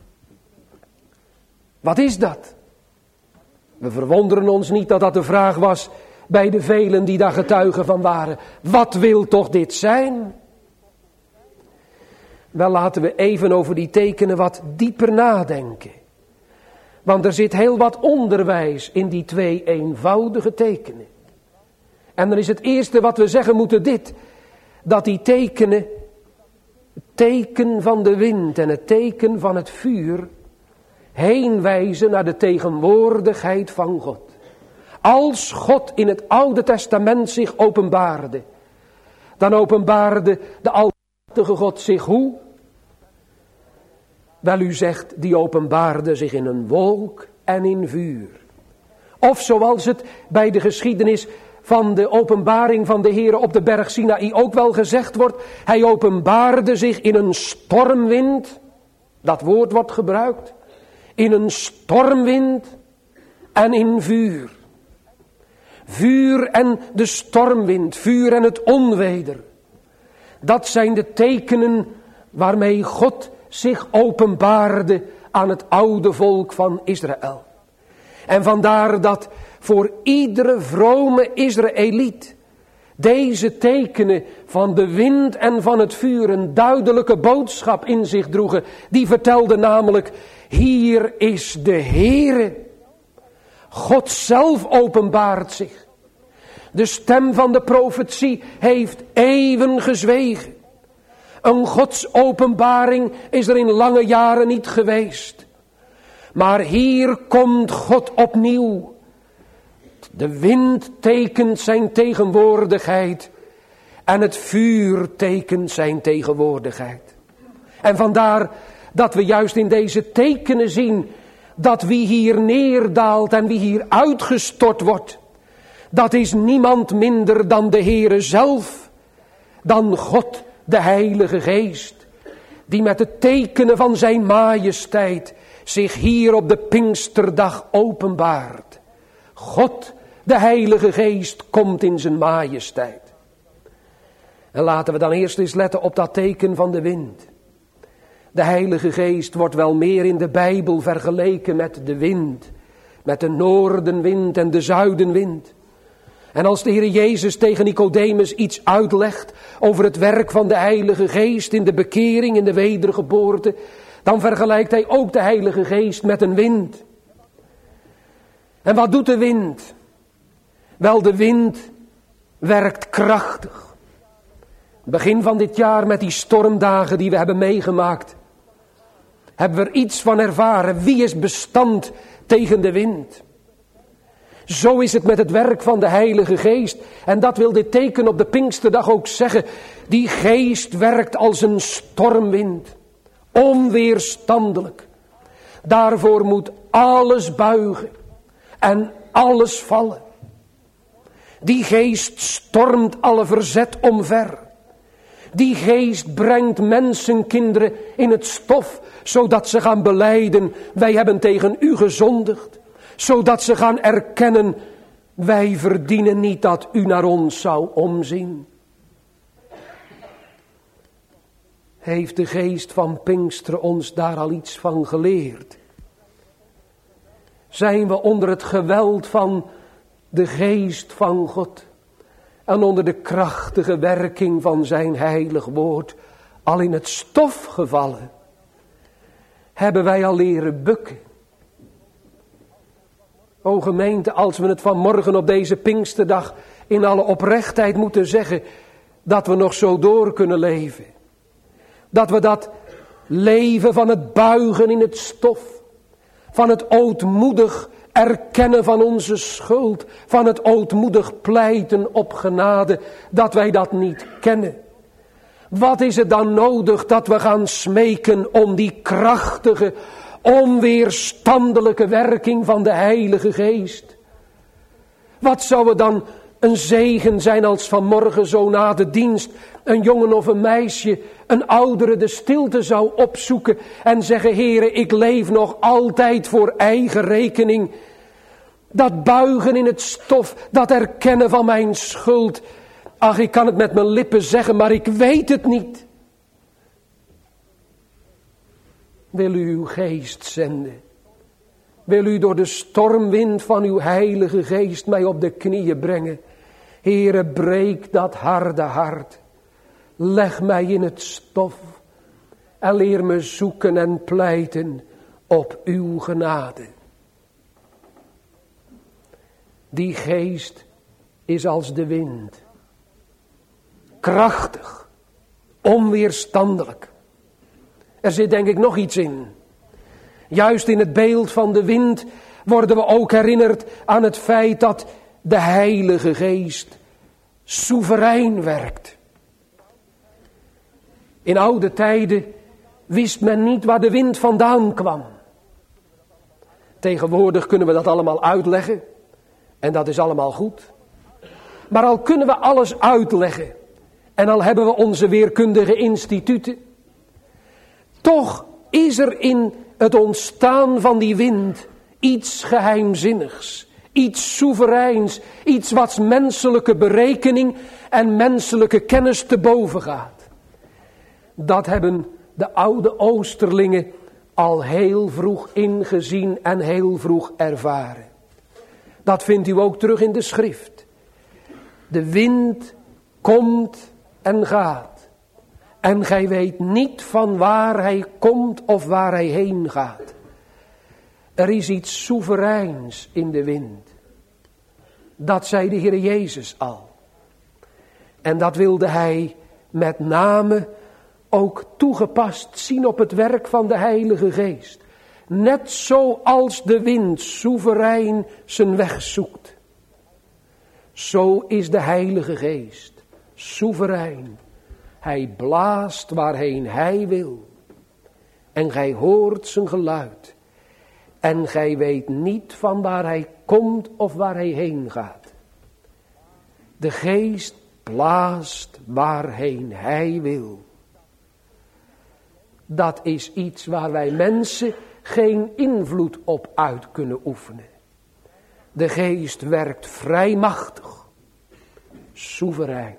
Wat is dat? We verwonderen ons niet dat dat de vraag was bij de velen die daar getuigen van waren. Wat wil toch dit zijn? Wel, laten we even over die tekenen wat dieper nadenken. Want er zit heel wat onderwijs in die twee eenvoudige tekenen. En dan is het eerste wat we zeggen moeten dit: dat die tekenen, het teken van de wind en het teken van het vuur, heen wijzen naar de tegenwoordigheid van God. Als God in het Oude Testament zich openbaarde, dan openbaarde de almachtige God zich hoe? Wel, u zegt, die openbaarde zich in een wolk en in vuur. Of zoals het bij de geschiedenis van de openbaring van de Heere op de berg Sinaï ook wel gezegd wordt, hij openbaarde zich in een stormwind. Dat woord wordt gebruikt. In een stormwind en in vuur. Vuur en de stormwind, vuur en het onweder. Dat zijn de tekenen waarmee God zich openbaarde aan het oude volk van Israël. En vandaar dat voor iedere vrome Israëliet deze tekenen van de wind en van het vuur een duidelijke boodschap in zich droegen. Die vertelde namelijk, hier is de Heere. God zelf openbaart zich. De stem van de profetie heeft eeuwen gezwegen. Een godsopenbaring is er in lange jaren niet geweest. Maar hier komt God opnieuw. De wind tekent zijn tegenwoordigheid. En het vuur tekent zijn tegenwoordigheid. En vandaar dat we juist in deze tekenen zien dat wie hier neerdaalt en wie hier uitgestort wordt, dat is niemand minder dan de Heere zelf, dan God, de Heilige Geest, die met de tekenen van zijn majesteit zich hier op de Pinksterdag openbaart. God, de Heilige Geest, komt in zijn majesteit. En laten we dan eerst eens letten op dat teken van de wind. De Heilige Geest wordt wel meer in de Bijbel vergeleken met de wind. Met de noordenwind en de zuidenwind. En als de Heer Jezus tegen Nicodemus iets uitlegt over het werk van de Heilige Geest in de bekering, in de wedergeboorte, dan vergelijkt hij ook de Heilige Geest met een wind. En wat doet de wind? Wel, de wind werkt krachtig. Begin van dit jaar met die stormdagen die we hebben meegemaakt, hebben we er iets van ervaren. Wie is bestand tegen de wind? Zo is het met het werk van de Heilige Geest. En dat wil dit teken op de Pinksterdag ook zeggen. Die Geest werkt als een stormwind. Onweerstandelijk. Daarvoor moet alles buigen. En alles vallen. Die Geest stormt alle verzet omver. Die Geest brengt mensenkinderen in het stof, zodat ze gaan belijden, wij hebben tegen u gezondigd. Zodat ze gaan erkennen, wij verdienen niet dat u naar ons zou omzien. Heeft de Geest van Pinksteren ons daar al iets van geleerd? Zijn we onder het geweld van de Geest van God en onder de krachtige werking van zijn heilig woord al in het stof gevallen? Hebben wij al leren bukken? O gemeente, als we het vanmorgen op deze Pinksterdag in alle oprechtheid moeten zeggen, dat we nog zo door kunnen leven. Dat we dat leven van het buigen in het stof, van het ootmoedig erkennen van onze schuld, van het ootmoedig pleiten op genade, dat wij dat niet kennen. Wat is het dan nodig dat we gaan smeken om die krachtige, onweerstandelijke werking van de Heilige Geest? Wat zou het dan een zegen zijn als vanmorgen zo na de dienst een jongen of een meisje, een oudere de stilte zou opzoeken en zeggen, Heere, ik leef nog altijd voor eigen rekening. Dat buigen in het stof, dat erkennen van mijn schuld. Ach, ik kan het met mijn lippen zeggen, maar ik weet het niet. Wil u uw geest zenden? Wil u door de stormwind van uw Heilige Geest mij op de knieën brengen? Heere, breek dat harde hart. Leg mij in het stof en leer me zoeken en pleiten op uw genade. Die geest is als de wind. Krachtig, onweerstandelijk. Er zit denk ik nog iets in. Juist in het beeld van de wind worden we ook herinnerd aan het feit dat de Heilige Geest soeverein werkt. In oude tijden wist men niet waar de wind vandaan kwam. Tegenwoordig kunnen we dat allemaal uitleggen. En dat is allemaal goed. Maar al kunnen we alles uitleggen. En al hebben we onze weerkundige instituten. Toch is er in het ontstaan van die wind iets geheimzinnigs. Iets soevereins. Iets wat menselijke berekening en menselijke kennis te boven gaat. Dat hebben de oude Oosterlingen al heel vroeg ingezien en heel vroeg ervaren. Dat vindt u ook terug in de schrift. De wind komt en gaat. En gij weet niet van waar hij komt of waar hij heen gaat. Er is iets soevereins in de wind. Dat zei de Heer Jezus al. En dat wilde hij met name ook toegepast zien op het werk van de Heilige Geest. Net zoals de wind soeverein zijn weg zoekt. Zo is de Heilige Geest soeverein. Hij blaast waarheen hij wil. En gij hoort zijn geluid. En gij weet niet van waar hij komt of waar hij heen gaat. De Geest blaast waarheen hij wil. Dat is iets waar wij mensen geen invloed op uit kunnen oefenen. De Geest werkt vrijmachtig, soeverein.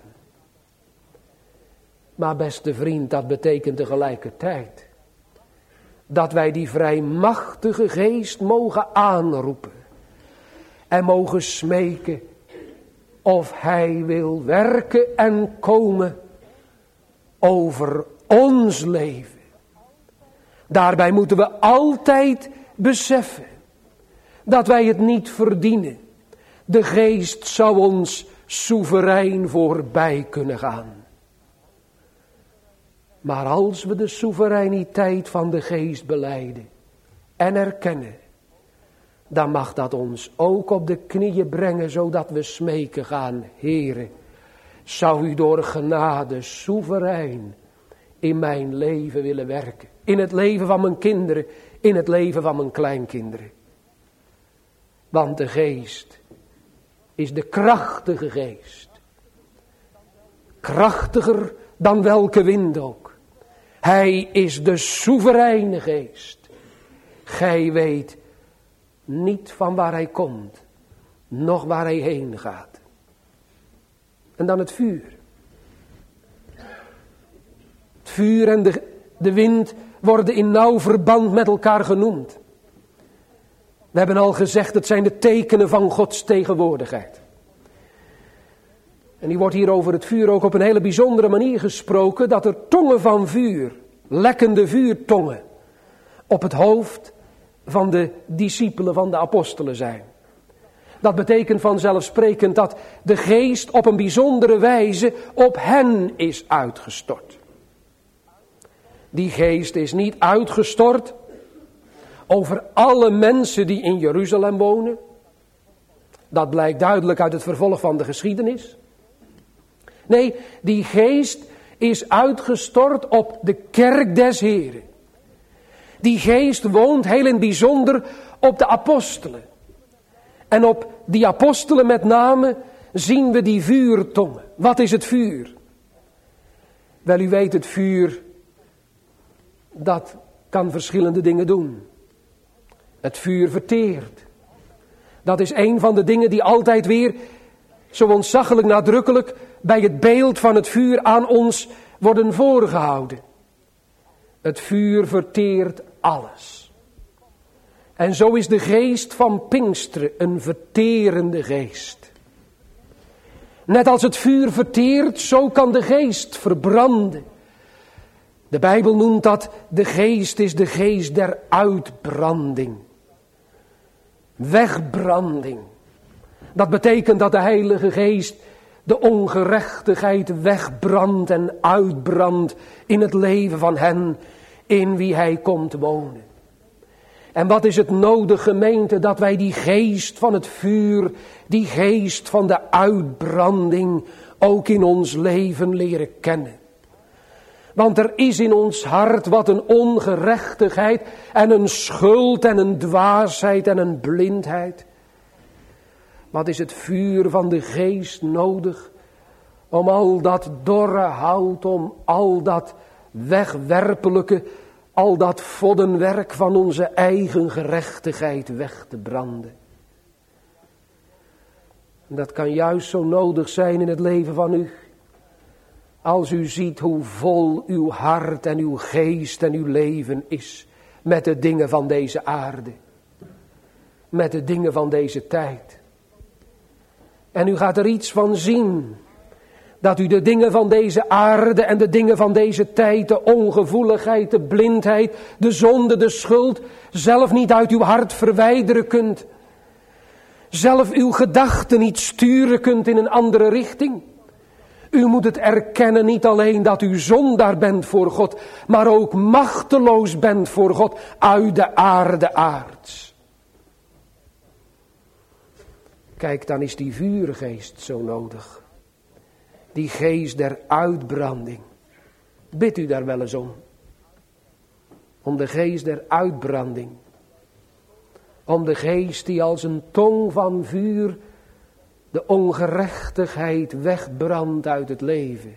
Maar beste vriend, dat betekent tegelijkertijd dat wij die vrijmachtige Geest mogen aanroepen en mogen smeken of hij wil werken en komen over ons leven. Daarbij moeten we altijd beseffen dat wij het niet verdienen. De Geest zou ons soeverein voorbij kunnen gaan. Maar als we de soevereiniteit van de Geest belijden en erkennen, dan mag dat ons ook op de knieën brengen, zodat we smeken gaan. Heere, zou u door genade soeverein in mijn leven willen werken. In het leven van mijn kinderen, in het leven van mijn kleinkinderen. Want de Geest is de krachtige Geest. Krachtiger dan welke wind ook. Hij is de soevereine Geest. Gij weet niet van waar hij komt, noch waar hij heen gaat. En dan het vuur. Het vuur en de, de wind worden in nauw verband met elkaar genoemd. We hebben al gezegd, het zijn de tekenen van Gods tegenwoordigheid. En die wordt hier over het vuur ook op een hele bijzondere manier gesproken, dat er tongen van vuur, lekkende vuurtongen, op het hoofd van de discipelen, van de apostelen zijn. Dat betekent vanzelfsprekend dat de Geest op een bijzondere wijze op hen is uitgestort. Die Geest is niet uitgestort over alle mensen die in Jeruzalem wonen. Dat blijkt duidelijk uit het vervolg van de geschiedenis. Nee, die Geest is uitgestort op de kerk des Heren. Die Geest woont heel in het bijzonder op de apostelen. En op die apostelen met name zien we die vuurtongen. Wat is het vuur? Wel, u weet, het vuur, dat kan verschillende dingen doen. Het vuur verteert. Dat is een van de dingen die altijd weer zo ontzaglijk nadrukkelijk bij het beeld van het vuur aan ons worden voorgehouden. Het vuur verteert alles. En zo is de geest van Pinksteren een verterende geest. Net als het vuur verteert, zo kan de geest verbranden. De Bijbel noemt dat de geest is de geest der uitbranding. Wegbranding. Dat betekent dat de Heilige Geest de ongerechtigheid wegbrandt en uitbrandt in het leven van hen in wie hij komt wonen. En wat is het nodig, gemeente, dat wij die geest van het vuur, die geest van de uitbranding ook in ons leven leren kennen. Want er is in ons hart wat een ongerechtigheid en een schuld en een dwaasheid en een blindheid. Wat is het vuur van de geest nodig om al dat dorre hout, om al dat wegwerpelijke, al dat voddenwerk van onze eigen gerechtigheid weg te branden. En dat kan juist zo nodig zijn in het leven van u. Als u ziet hoe vol uw hart en uw geest en uw leven is met de dingen van deze aarde. Met de dingen van deze tijd. En u gaat er iets van zien. Dat u de dingen van deze aarde en de dingen van deze tijd, de ongevoeligheid, de blindheid, de zonde, de schuld, zelf niet uit uw hart verwijderen kunt. zelf uw gedachten niet sturen kunt in een andere richting. U moet het erkennen niet alleen dat u zondaar bent voor God, maar ook machteloos bent voor God uit de aarde aards. Kijk, dan is die vuurgeest zo nodig. Die geest der uitbranding. Bidt u daar wel eens om. Om de geest der uitbranding. Om de geest die als een tong van vuur de ongerechtigheid wegbrandt uit het leven.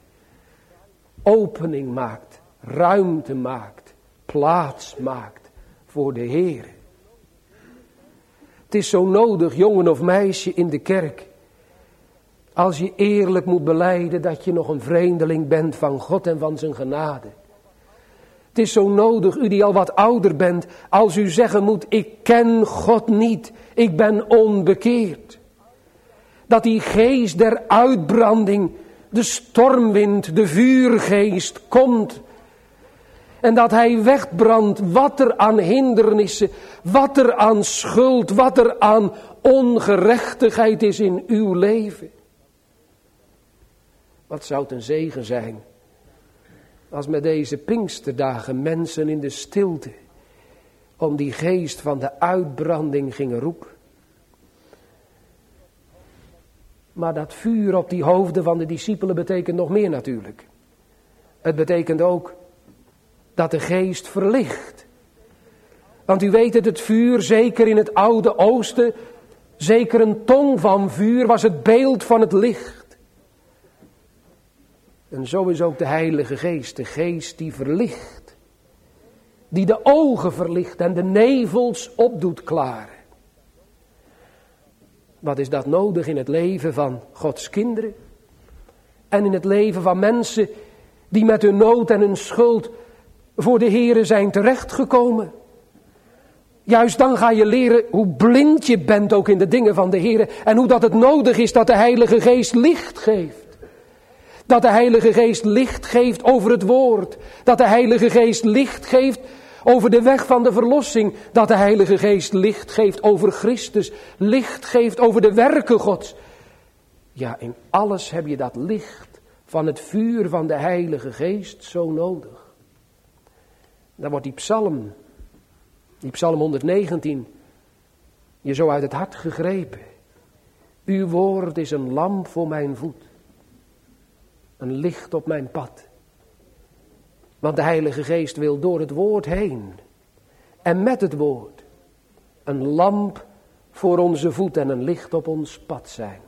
Opening maakt, ruimte maakt, plaats maakt voor de Heer. Het is zo nodig, jongen of meisje in de kerk, als je eerlijk moet belijden dat je nog een vreemdeling bent van God en van zijn genade. Het is zo nodig, u die al wat ouder bent, als u zeggen moet, ik ken God niet, ik ben onbekeerd. Dat die geest der uitbranding, de stormwind, de vuurgeest komt. En dat hij wegbrandt wat er aan hindernissen, wat er aan schuld, wat er aan ongerechtigheid is in uw leven. Wat zou het een zegen zijn als met deze Pinksterdagen mensen in de stilte om die geest van de uitbranding gingen roepen. Maar dat vuur op die hoofden van de discipelen betekent nog meer natuurlijk. Het betekent ook dat de geest verlicht. Want u weet het, het vuur, zeker in het Oude Oosten, zeker een tong van vuur, was het beeld van het licht. En zo is ook de Heilige Geest, de geest die verlicht. Die de ogen verlicht en de nevels opdoet klaren. Wat is dat nodig in het leven van Gods kinderen? En in het leven van mensen die met hun nood en hun schuld voor de Here zijn terechtgekomen. Juist dan ga je leren hoe blind je bent ook in de dingen van de Here. En hoe dat het nodig is dat de Heilige Geest licht geeft. Dat de Heilige Geest licht geeft over het woord. Dat de Heilige Geest licht geeft over de weg van de verlossing. Dat de Heilige Geest licht geeft over Christus. Licht geeft over de werken Gods. Ja, in alles heb je dat licht van het vuur van de Heilige Geest zo nodig. Dan wordt die psalm, die psalm honderdnegentien, je zo uit het hart gegrepen. Uw woord is een lamp voor mijn voet. Een licht op mijn pad. Want de Heilige Geest wil door het woord heen. En met het woord. Een lamp voor onze voet en een licht op ons pad zijn.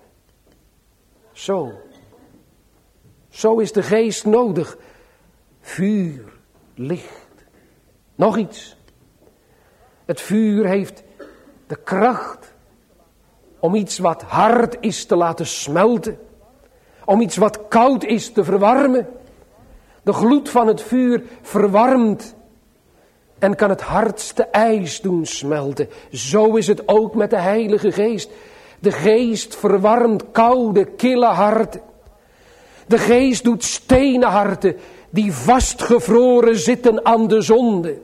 Zo. Zo is de Geest nodig. Vuur, licht. Nog iets. Het vuur heeft de kracht om iets wat hard is te laten smelten. Om iets wat koud is te verwarmen. De gloed van het vuur verwarmt en kan het hardste ijs doen smelten. Zo is het ook met de Heilige Geest. De Geest verwarmt koude, kille harten. De Geest doet stenen harten die vastgevroren zitten aan de zonde.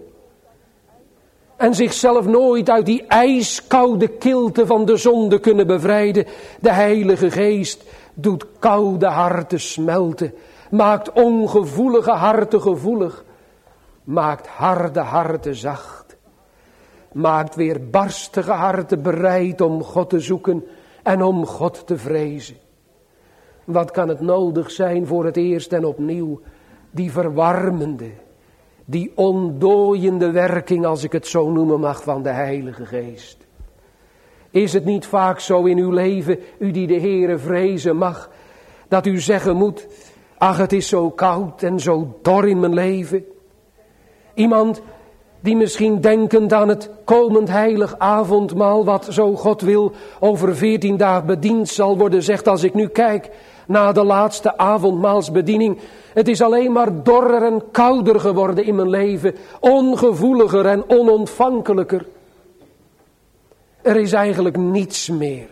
En zichzelf nooit uit die ijskoude kilte van de zonde kunnen bevrijden. De Heilige Geest doet koude harten smelten. Maakt ongevoelige harten gevoelig. Maakt harde harten zacht. Maakt weer barstige harten bereid om God te zoeken en om God te vrezen. Wat kan het nodig zijn voor het eerst en opnieuw? Die verwarmende, die ontdooiende werking, als ik het zo noemen mag, van de Heilige Geest. Is het niet vaak zo in uw leven, u die de Heere vrezen mag, dat u zeggen moet, ach, het is zo koud en zo dor in mijn leven. Iemand die misschien denkend aan het komend heilig avondmaal, wat zo God wil over veertien dagen bediend zal worden, zegt, als ik nu kijk na de laatste avondmaalsbediening, het is alleen maar dorrer en kouder geworden in mijn leven, ongevoeliger en onontvankelijker. Er is eigenlijk niets meer.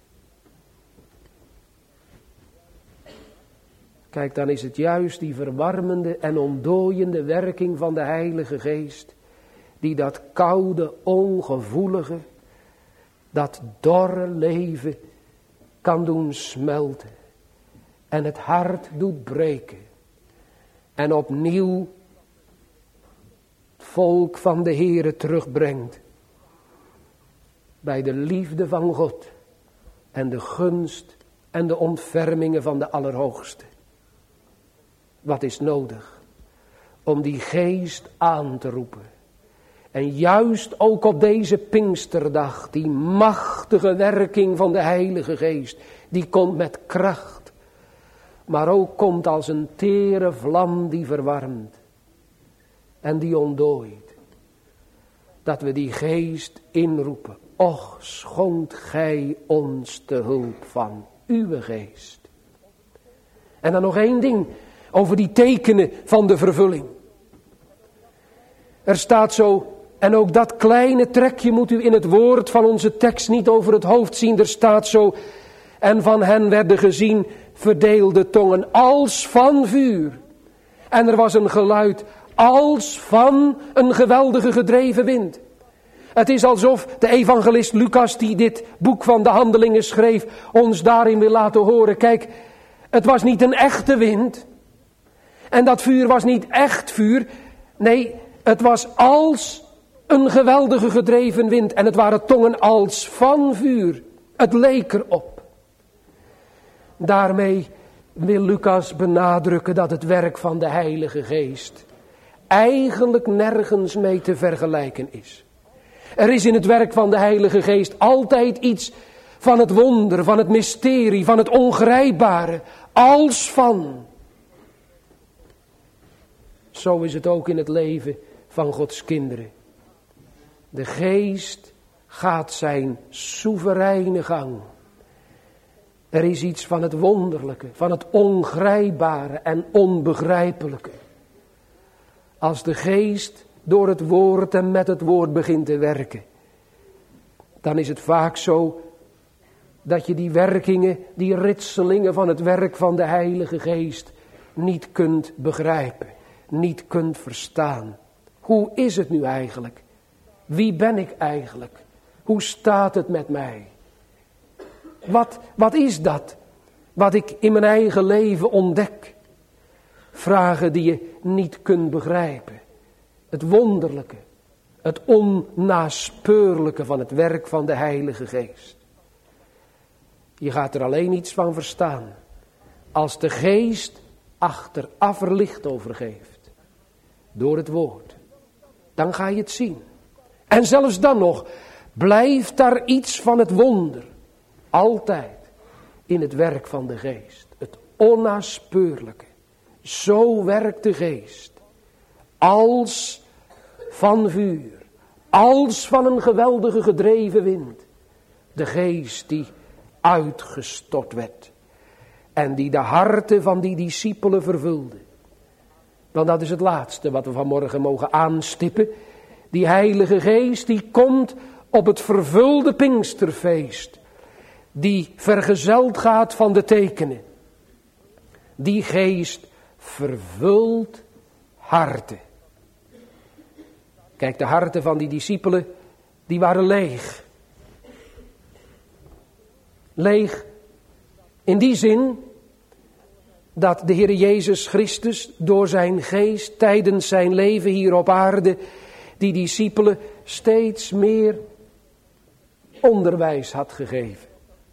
Kijk, dan is het juist die verwarmende en ontdooiende werking van de Heilige Geest, die dat koude, ongevoelige, dat dorre leven kan doen smelten en het hart doet breken en opnieuw het volk van de Heere terugbrengt bij de liefde van God en de gunst en de ontfermingen van de Allerhoogste. Wat is nodig om die geest aan te roepen? En juist ook op deze Pinksterdag, die machtige werking van de Heilige Geest, die komt met kracht, maar ook komt als een tere vlam die verwarmt en die ontdooit. Dat we die geest inroepen. Och, schonkt gij ons te hulp van uw geest. En dan nog één ding over die tekenen van de vervulling. Er staat zo, en ook dat kleine trekje moet u in het woord van onze tekst niet over het hoofd zien. Er staat zo, en van hen werden gezien verdeelde tongen als van vuur. En er was een geluid als van een geweldige gedreven wind. Het is alsof de evangelist Lucas, die dit boek van de Handelingen schreef, ons daarin wil laten horen. Kijk, het was niet een echte wind. En dat vuur was niet echt vuur. Nee, het was als een geweldige gedreven wind. En het waren tongen als van vuur. Het leek erop. Daarmee wil Lucas benadrukken dat het werk van de Heilige Geest eigenlijk nergens mee te vergelijken is. Er is in het werk van de Heilige Geest altijd iets van het wonder, van het mysterie, van het ongrijpbare, als van. Zo is het ook in het leven van Gods kinderen. De Geest gaat zijn soevereine gang. Er is iets van het wonderlijke, van het ongrijpbare en onbegrijpelijke. Als de Geest door het woord en met het woord begint te werken, dan is het vaak zo dat je die werkingen, die ritselingen van het werk van de Heilige Geest niet kunt begrijpen, niet kunt verstaan. Hoe is het nu eigenlijk? Wie ben ik eigenlijk? Hoe staat het met mij? Wat, wat is dat wat ik in mijn eigen leven ontdek? Vragen die je niet kunt begrijpen. Het wonderlijke, het onnaspeurlijke van het werk van de Heilige Geest. Je gaat er alleen iets van verstaan als de Geest achteraf er licht over geeft. Door het woord. Dan ga je het zien. En zelfs dan nog blijft daar iets van het wonder. Altijd in het werk van de Geest. Het onnaspeurlijke. Zo werkt de Geest. Als van vuur. Als van een geweldige gedreven wind. De Geest die uitgestort werd. En die de harten van die discipelen vervulde. Want dat is het laatste wat we vanmorgen mogen aanstippen. Die Heilige Geest die komt op het vervulde Pinksterfeest. Die vergezeld gaat van de tekenen. Die Geest vervult harten. Kijk, de harten van die discipelen, die waren leeg. Leeg in die zin dat de Heer Jezus Christus door zijn geest tijdens zijn leven hier op aarde die discipelen steeds meer onderwijs had gegeven.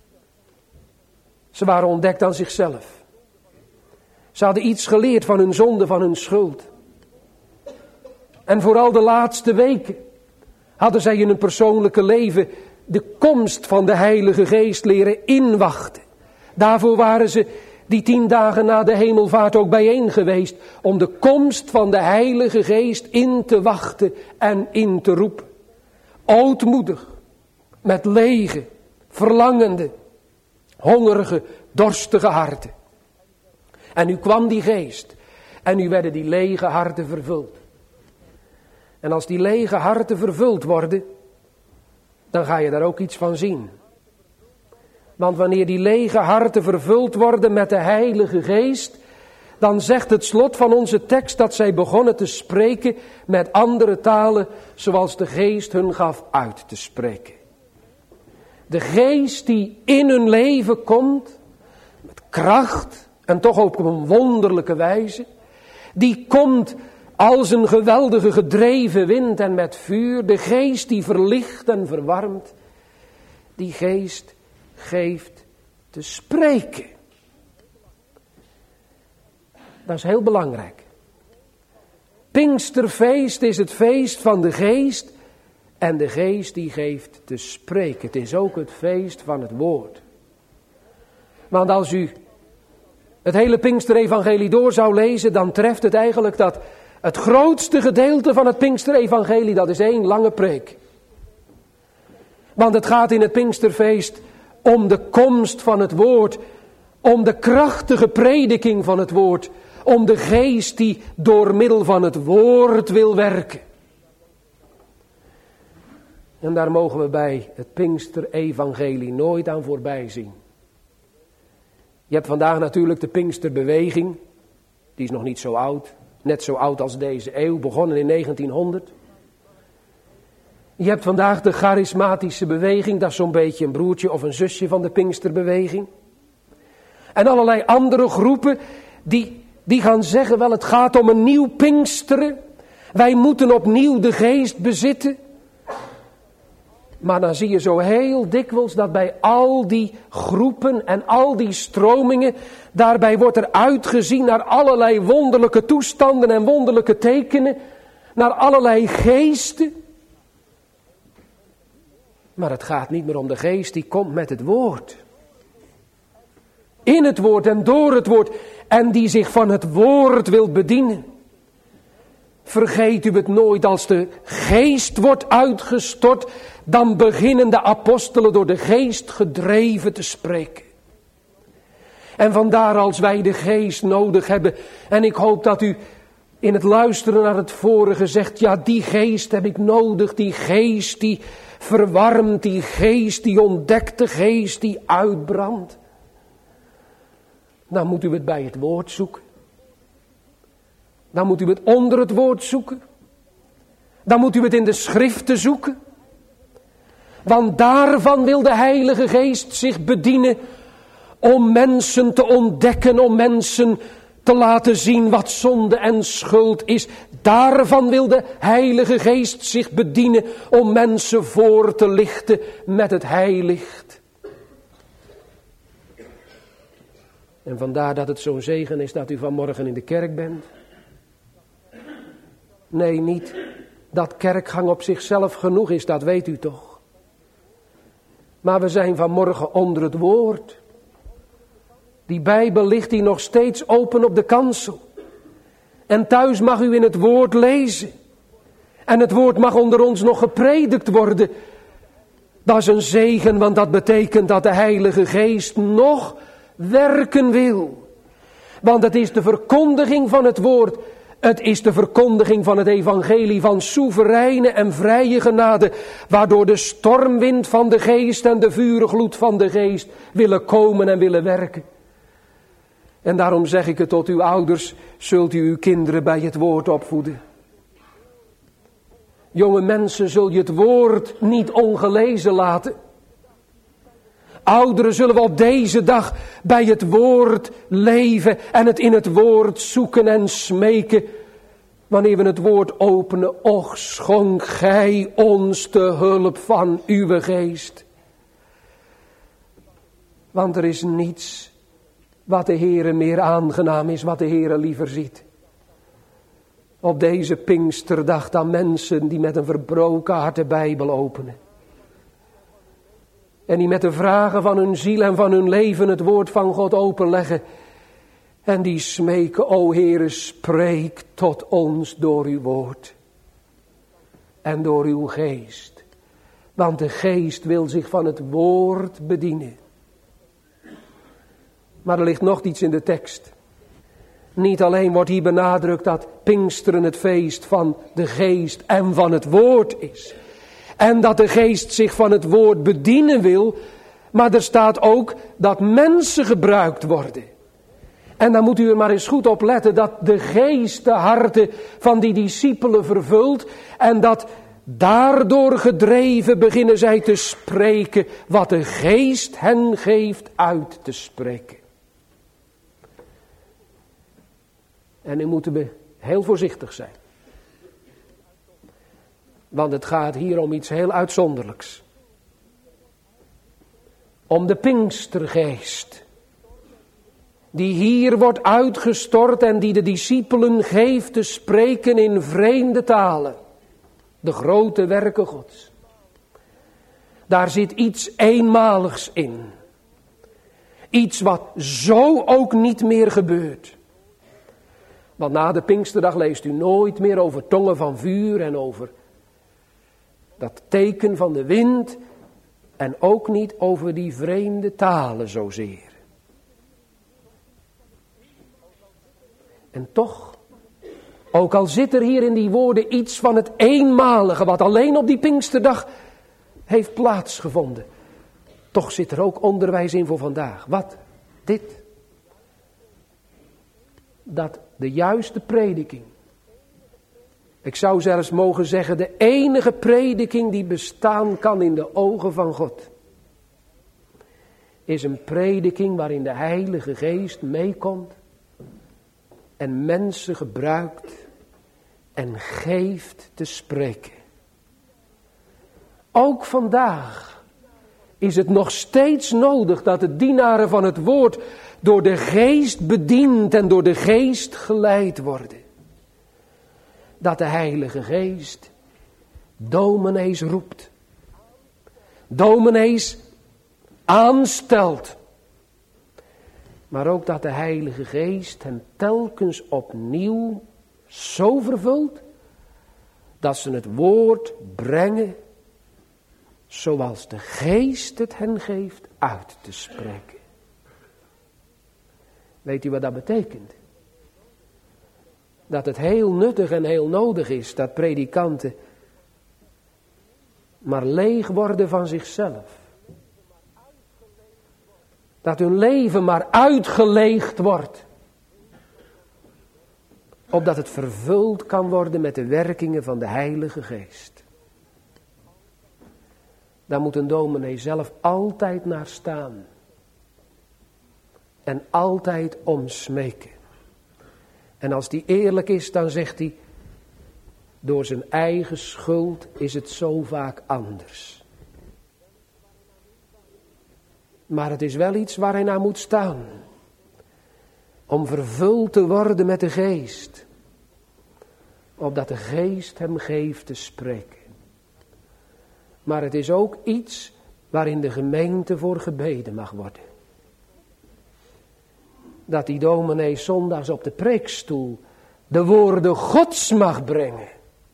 Ze waren ontdekt aan zichzelf. Ze hadden iets geleerd van hun zonde, van hun schuld. En vooral de laatste weken hadden zij in hun persoonlijke leven de komst van de Heilige Geest leren inwachten. Daarvoor waren ze die tien dagen na de hemelvaart ook bijeen geweest om de komst van de Heilige Geest in te wachten en in te roepen. Ootmoedig, met lege, verlangende, hongerige, dorstige harten. En nu kwam die Geest en nu werden die lege harten vervuld. En als die lege harten vervuld worden, dan ga je daar ook iets van zien. Want wanneer die lege harten vervuld worden met de Heilige Geest, dan zegt het slot van onze tekst dat zij begonnen te spreken met andere talen, zoals de Geest hun gaf uit te spreken. De geest die in hun leven komt, met kracht en toch ook op een wonderlijke wijze. Die komt als een geweldige gedreven wind en met vuur. De geest die verlicht en verwarmt. Die geest geeft te spreken. Dat is heel belangrijk. Pinksterfeest is het feest van de geest. En de geest die geeft te spreken. Het is ook het feest van het woord. Want als u het hele Pinksterevangelie door zou lezen, dan treft het eigenlijk dat het grootste gedeelte van het Pinksterevangelie, dat is één lange preek. Want het gaat in het Pinksterfeest om de komst van het woord, om de krachtige prediking van het woord, om de geest die door middel van het woord wil werken. En daar mogen we bij het Pinksterevangelie nooit aan voorbij zien. Je hebt vandaag natuurlijk de Pinksterbeweging. Die is nog niet zo oud. Net zo oud als deze eeuw, begonnen in negentienhonderd. Je hebt vandaag de charismatische beweging. Dat is zo'n beetje een broertje of een zusje van de Pinksterbeweging. En allerlei andere groepen die, die gaan zeggen, wel het gaat om een nieuw Pinksteren. Wij moeten opnieuw de geest bezitten. Maar dan zie je zo heel dikwijls dat bij al die groepen en al die stromingen, daarbij wordt er uitgezien naar allerlei wonderlijke toestanden en wonderlijke tekenen, naar allerlei geesten. Maar het gaat niet meer om de geest, die komt met het woord. In het woord en door het woord en die zich van het woord wil bedienen. Vergeet u het nooit, als de geest wordt uitgestort, dan beginnen de apostelen door de geest gedreven te spreken. En vandaar als wij de geest nodig hebben, en ik hoop dat u in het luisteren naar het vorige zegt, ja, die geest heb ik nodig, die geest die verwarmt, die geest die ontdekt, de geest die uitbrandt. Dan moet u het bij het woord zoeken. Dan moet u het onder het woord zoeken. Dan moet u het in de schriften zoeken. Want daarvan wil de Heilige Geest zich bedienen om mensen te ontdekken, om mensen te laten zien wat zonde en schuld is. Daarvan wil de Heilige Geest zich bedienen om mensen voor te lichten met het heilicht. En vandaar dat het zo'n zegen is dat u vanmorgen in de kerk bent. Nee, niet dat kerkgang op zichzelf genoeg is, dat weet u toch. Maar we zijn vanmorgen onder het woord. Die Bijbel ligt hier nog steeds open op de kansel. En thuis mag u in het woord lezen. En het woord mag onder ons nog gepredikt worden. Dat is een zegen, want dat betekent dat de Heilige Geest nog werken wil. Want het is de verkondiging van het woord. Het is de verkondiging van het evangelie van soevereine en vrije genade, waardoor de stormwind van de geest en de vuurgloed van de geest willen komen en willen werken. En daarom zeg ik het tot uw ouders, zult u uw kinderen bij het woord opvoeden. Jonge mensen, zul je het woord niet ongelezen laten. Ouderen zullen we op deze dag bij het woord leven en het in het woord zoeken en smeken. Wanneer we het woord openen, och schonk gij ons de hulp van uw geest. Want er is niets wat de Heere meer aangenaam is, wat de Heere liever ziet. Op deze Pinksterdag dan mensen die met een verbroken hart de Bijbel openen. En die met de vragen van hun ziel en van hun leven het woord van God openleggen. En die smeken, o Heere, spreek tot ons door uw woord. En door uw geest. Want de geest wil zich van het woord bedienen. Maar er ligt nog iets in de tekst. Niet alleen wordt hier benadrukt dat Pinksteren het feest van de geest en van het woord is. En dat de geest zich van het woord bedienen wil. Maar er staat ook dat mensen gebruikt worden. En dan moet u er maar eens goed op letten dat de geest de harten van die discipelen vervult. En dat Daardoor gedreven beginnen zij te spreken wat de Geest hen geeft uit te spreken. En nu moeten we heel voorzichtig zijn. Want het gaat hier om iets heel uitzonderlijks. Om de Pinkstergeest. Die hier wordt uitgestort en die de discipelen geeft te spreken in vreemde talen. De grote werken Gods. Daar zit iets eenmaligs in. Iets wat zo ook niet meer gebeurt. Want na de Pinksterdag leest u nooit meer over tongen van vuur en over dat teken van de wind. En ook niet over die vreemde talen zozeer. En toch, ook al zit er hier in die woorden iets van het eenmalige wat alleen op die Pinksterdag heeft plaatsgevonden. Toch zit er ook onderwijs in voor vandaag. Wat? Dit. Dat de juiste prediking, ik zou zelfs mogen zeggen de enige prediking die bestaan kan in de ogen van God, is een prediking waarin de Heilige Geest meekomt en mensen gebruikt en geeft te spreken. Ook vandaag is het nog steeds nodig dat de dienaren van het woord door de Geest bediend en door de Geest geleid worden. Dat de Heilige Geest dominees roept. Dominees aanstelt. Maar ook dat de Heilige Geest hen telkens opnieuw zo vervult, dat ze het woord brengen zoals de Geest het hen geeft uit te spreken. Weet u wat dat betekent? Dat het heel nuttig en heel nodig is dat predikanten maar leeg worden van zichzelf. Dat hun leven maar uitgeleegd wordt. Opdat het vervuld kan worden met de werkingen van de Heilige Geest. Daar moet een dominee zelf altijd naar staan. En altijd om smeken. En als die eerlijk is, dan zegt hij, door zijn eigen schuld is het zo vaak anders. Maar het is wel iets waar hij naar moet staan. Om vervuld te worden met de Geest. Opdat de Geest hem geeft te spreken. Maar het is ook iets waarin de gemeente voor gebeden mag worden. Dat die dominee zondags op de preekstoel de woorden Gods mag brengen.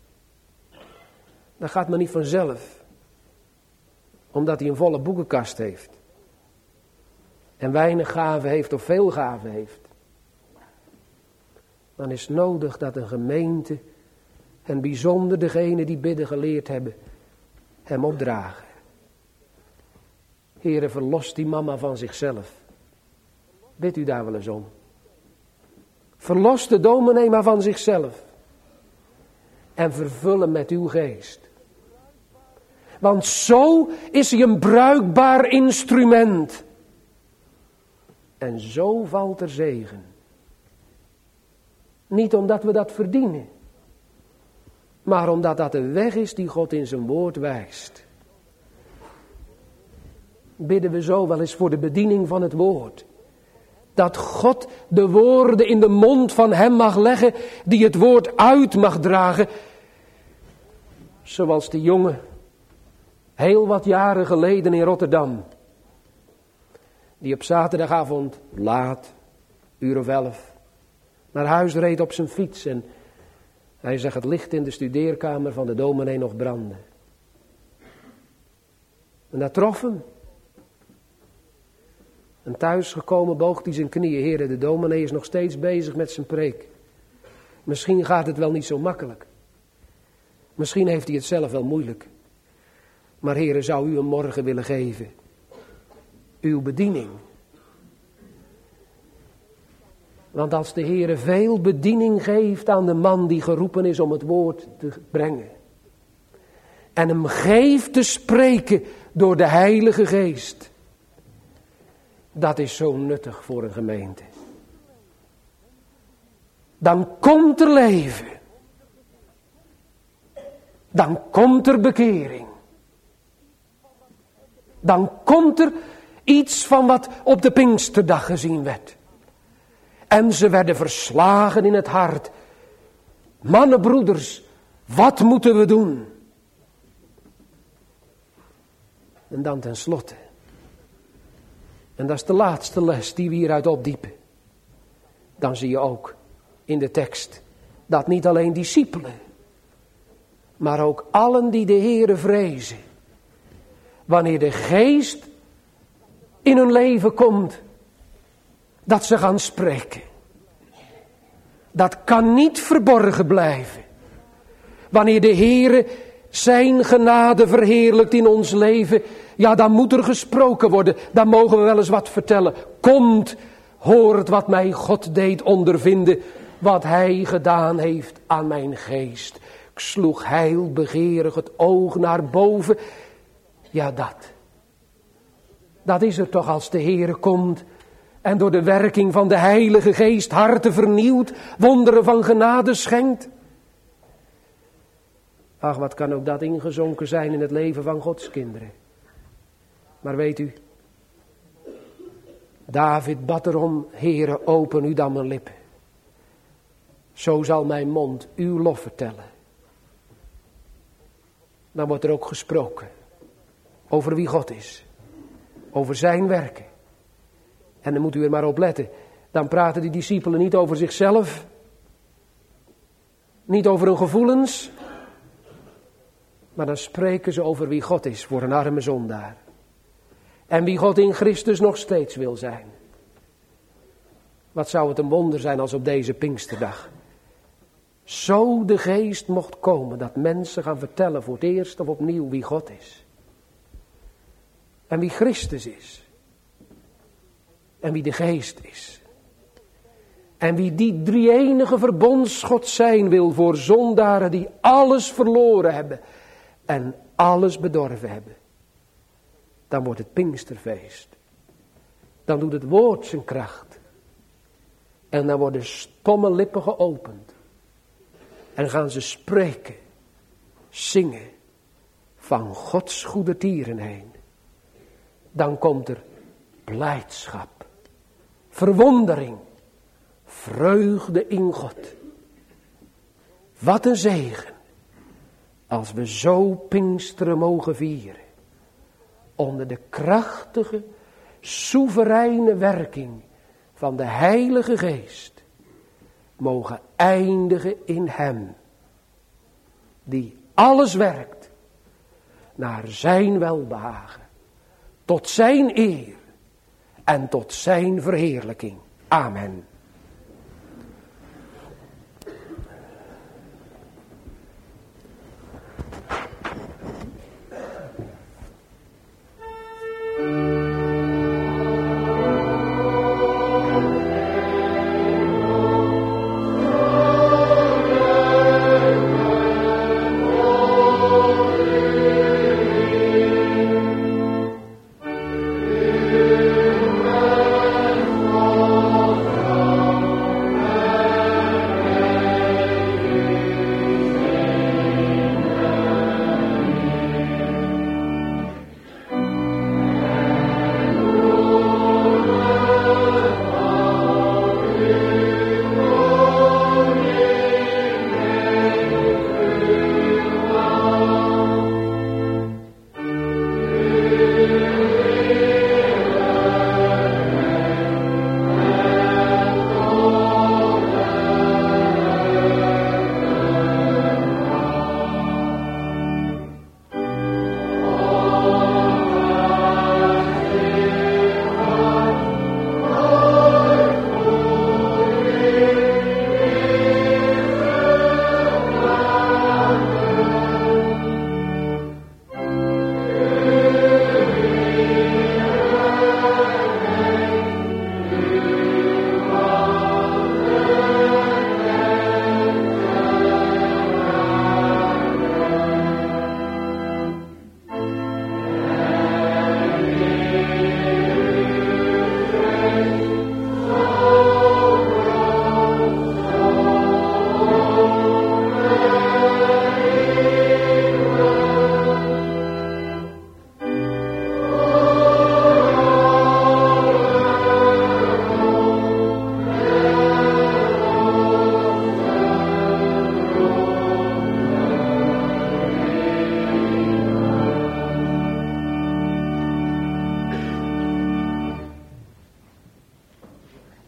Dat gaat maar niet vanzelf. Omdat hij een volle boekenkast heeft. En weinig gaven heeft of veel gaven heeft. Dan is nodig dat een gemeente, en bijzonder degenen die bidden geleerd hebben, hem opdragen. Heere, verlos die mama van zichzelf. Bidt u daar wel eens om. Verlos de dominee maar van zichzelf. En vervul hem met uw geest. Want zo is hij een bruikbaar instrument. En zo valt er zegen. Niet omdat we dat verdienen. Maar omdat dat de weg is die God in zijn woord wijst. Bidden we zo wel eens voor de bediening van het woord. Dat God de woorden in de mond van hem mag leggen, die het woord uit mag dragen. Zoals die jongen, heel wat jaren geleden in Rotterdam. Die op zaterdagavond, laat, uur of elf, naar huis reed op zijn fiets. En hij zag het licht in de studeerkamer van de dominee nog branden. En dat trof hem. En thuisgekomen boog hij zijn knieën. Heere, de dominee is nog steeds bezig met zijn preek. Misschien gaat het wel niet zo makkelijk. Misschien heeft hij het zelf wel moeilijk. Maar Heere, zou u hem morgen willen geven? Uw bediening. Want als de Heere veel bediening geeft aan de man die geroepen is om het woord te brengen. en hem geeft te spreken door de Heilige Geest. Dat is zo nuttig voor een gemeente. Dan komt er leven. Dan komt er bekering. Dan komt er iets van wat op de Pinksterdag gezien werd. En ze werden verslagen in het hart. Mannen, broeders, wat moeten we doen? En dan tenslotte. En dat is de laatste les die we hieruit opdiepen. Dan zie je ook in de tekst dat niet alleen discipelen, maar ook allen die de Heere vrezen, wanneer de Geest in hun leven komt, dat ze gaan spreken. Dat kan niet verborgen blijven. Wanneer de Heere zijn genade verheerlijkt in ons leven, ja, dan moet er gesproken worden. Dan mogen we wel eens wat vertellen. Komt, hoort wat mij God deed ondervinden, wat hij gedaan heeft aan mijn geest. Ik sloeg heilbegeerig het oog naar boven. Ja, dat. Dat is er toch als de Heere komt en door de werking van de Heilige Geest harten vernieuwt, wonderen van genade schenkt. Ach, wat kan ook dat ingezonken zijn in het leven van Gods kinderen. Maar weet u, David bad erom, Heere, open u dan mijn lippen. Zo zal mijn mond uw lof vertellen. Dan wordt er ook gesproken over wie God is. Over zijn werken. En dan moet u er maar op letten. Dan praten die discipelen niet over zichzelf. Niet over hun gevoelens. Maar dan spreken ze over wie God is voor een arme zondaar. En wie God in Christus nog steeds wil zijn. Wat zou het een wonder zijn als op deze Pinksterdag zo de Geest mocht komen dat mensen gaan vertellen voor het eerst of opnieuw wie God is. En wie Christus is. En wie de Geest is. En wie die drie-enige verbondsgod zijn wil voor zondaren die alles verloren hebben. En alles bedorven hebben. Dan wordt het Pinksterfeest. Dan doet het woord zijn kracht. En dan worden stomme lippen geopend. En gaan ze spreken, zingen, van Gods goede tieren heen. Dan komt er blijdschap, verwondering, vreugde in God. Wat een zegen, als we zo Pinksteren mogen vieren. Onder de krachtige, soevereine werking van de Heilige Geest. Mogen eindigen in hem. Die alles werkt. Naar zijn welbehagen. Tot zijn eer. En tot zijn verheerlijking. Amen. Oh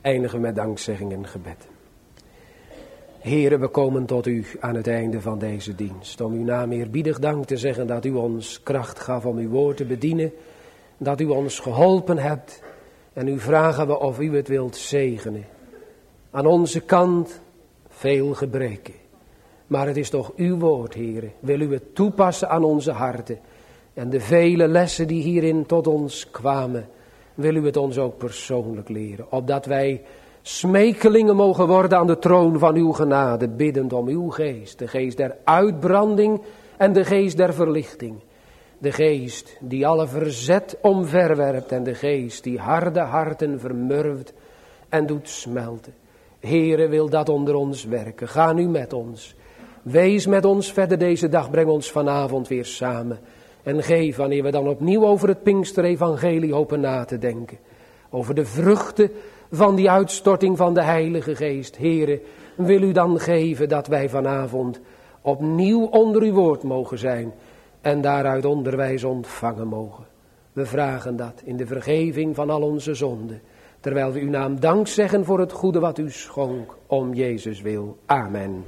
Eindigen we met dankzegging en gebed. Heere, we komen tot u aan het einde van deze dienst. Om uw naam eerbiedig dank te zeggen dat u ons kracht gaf om uw woord te bedienen. Dat u ons geholpen hebt. En u vragen we of u het wilt zegenen. Aan onze kant veel gebreken. Maar het is toch uw woord, Heere. Wil u het toepassen aan onze harten. En de vele lessen die hierin tot ons kwamen. Wil u het ons ook persoonlijk leren. Opdat wij smekelingen mogen worden aan de troon van uw genade. Biddend om uw geest. De geest der uitbranding en de geest der verlichting. De geest die alle verzet omverwerpt. En de geest die harde harten vermurft en doet smelten. Heere, wil dat onder ons werken. Ga nu met ons. Wees met ons verder deze dag. Breng ons vanavond weer samen. En geef, wanneer we dan opnieuw over het Pinksterevangelie hopen na te denken. Over de vruchten van die uitstorting van de Heilige Geest. Heere, wil u dan geven dat wij vanavond opnieuw onder uw woord mogen zijn. En daaruit onderwijs ontvangen mogen. We vragen dat in de vergeving van al onze zonden. Terwijl we uw naam dank zeggen voor het goede wat u schonk. Om Jezus wil. Amen.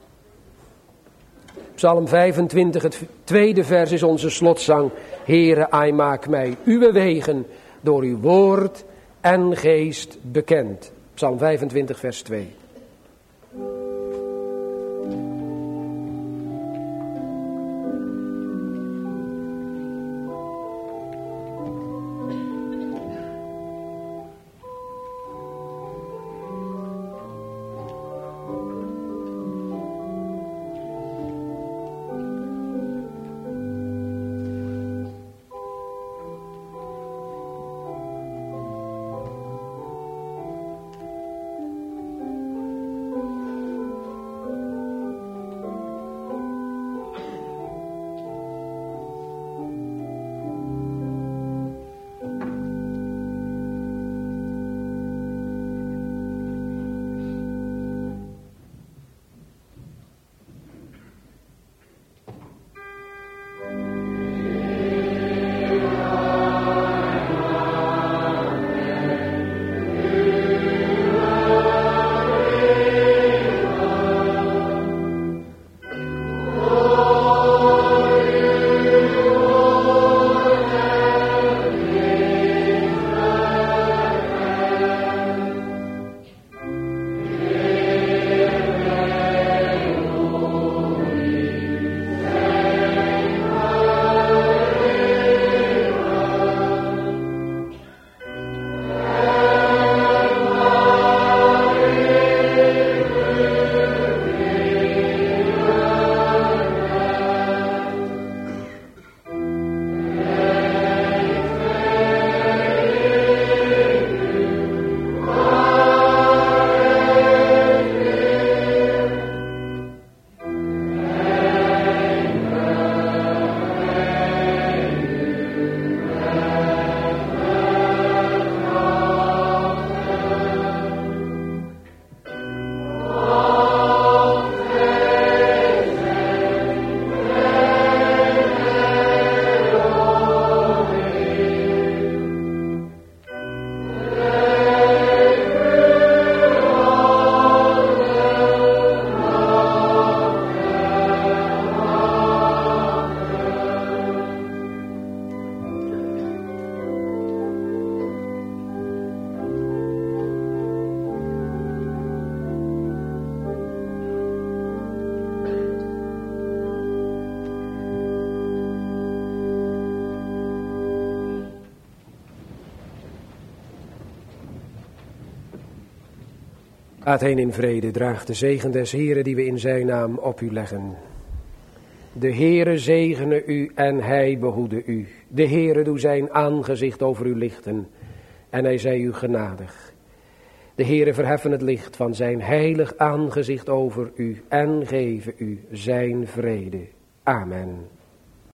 Psalm vijfentwintig, het tweede vers is onze slotzang. Heere, ai maak mij uw wegen door uw woord en geest bekend. Psalm vijfentwintig, vers twee. Gaat heen in vrede, draagt de zegen des Heeren die we in zijn naam op u leggen. De Heere zegene u en hij behoede u. De Heere doe zijn aangezicht over u lichten en hij zij u genadig. De Heere verheffen het licht van zijn heilig aangezicht over u en geven u zijn vrede. Amen.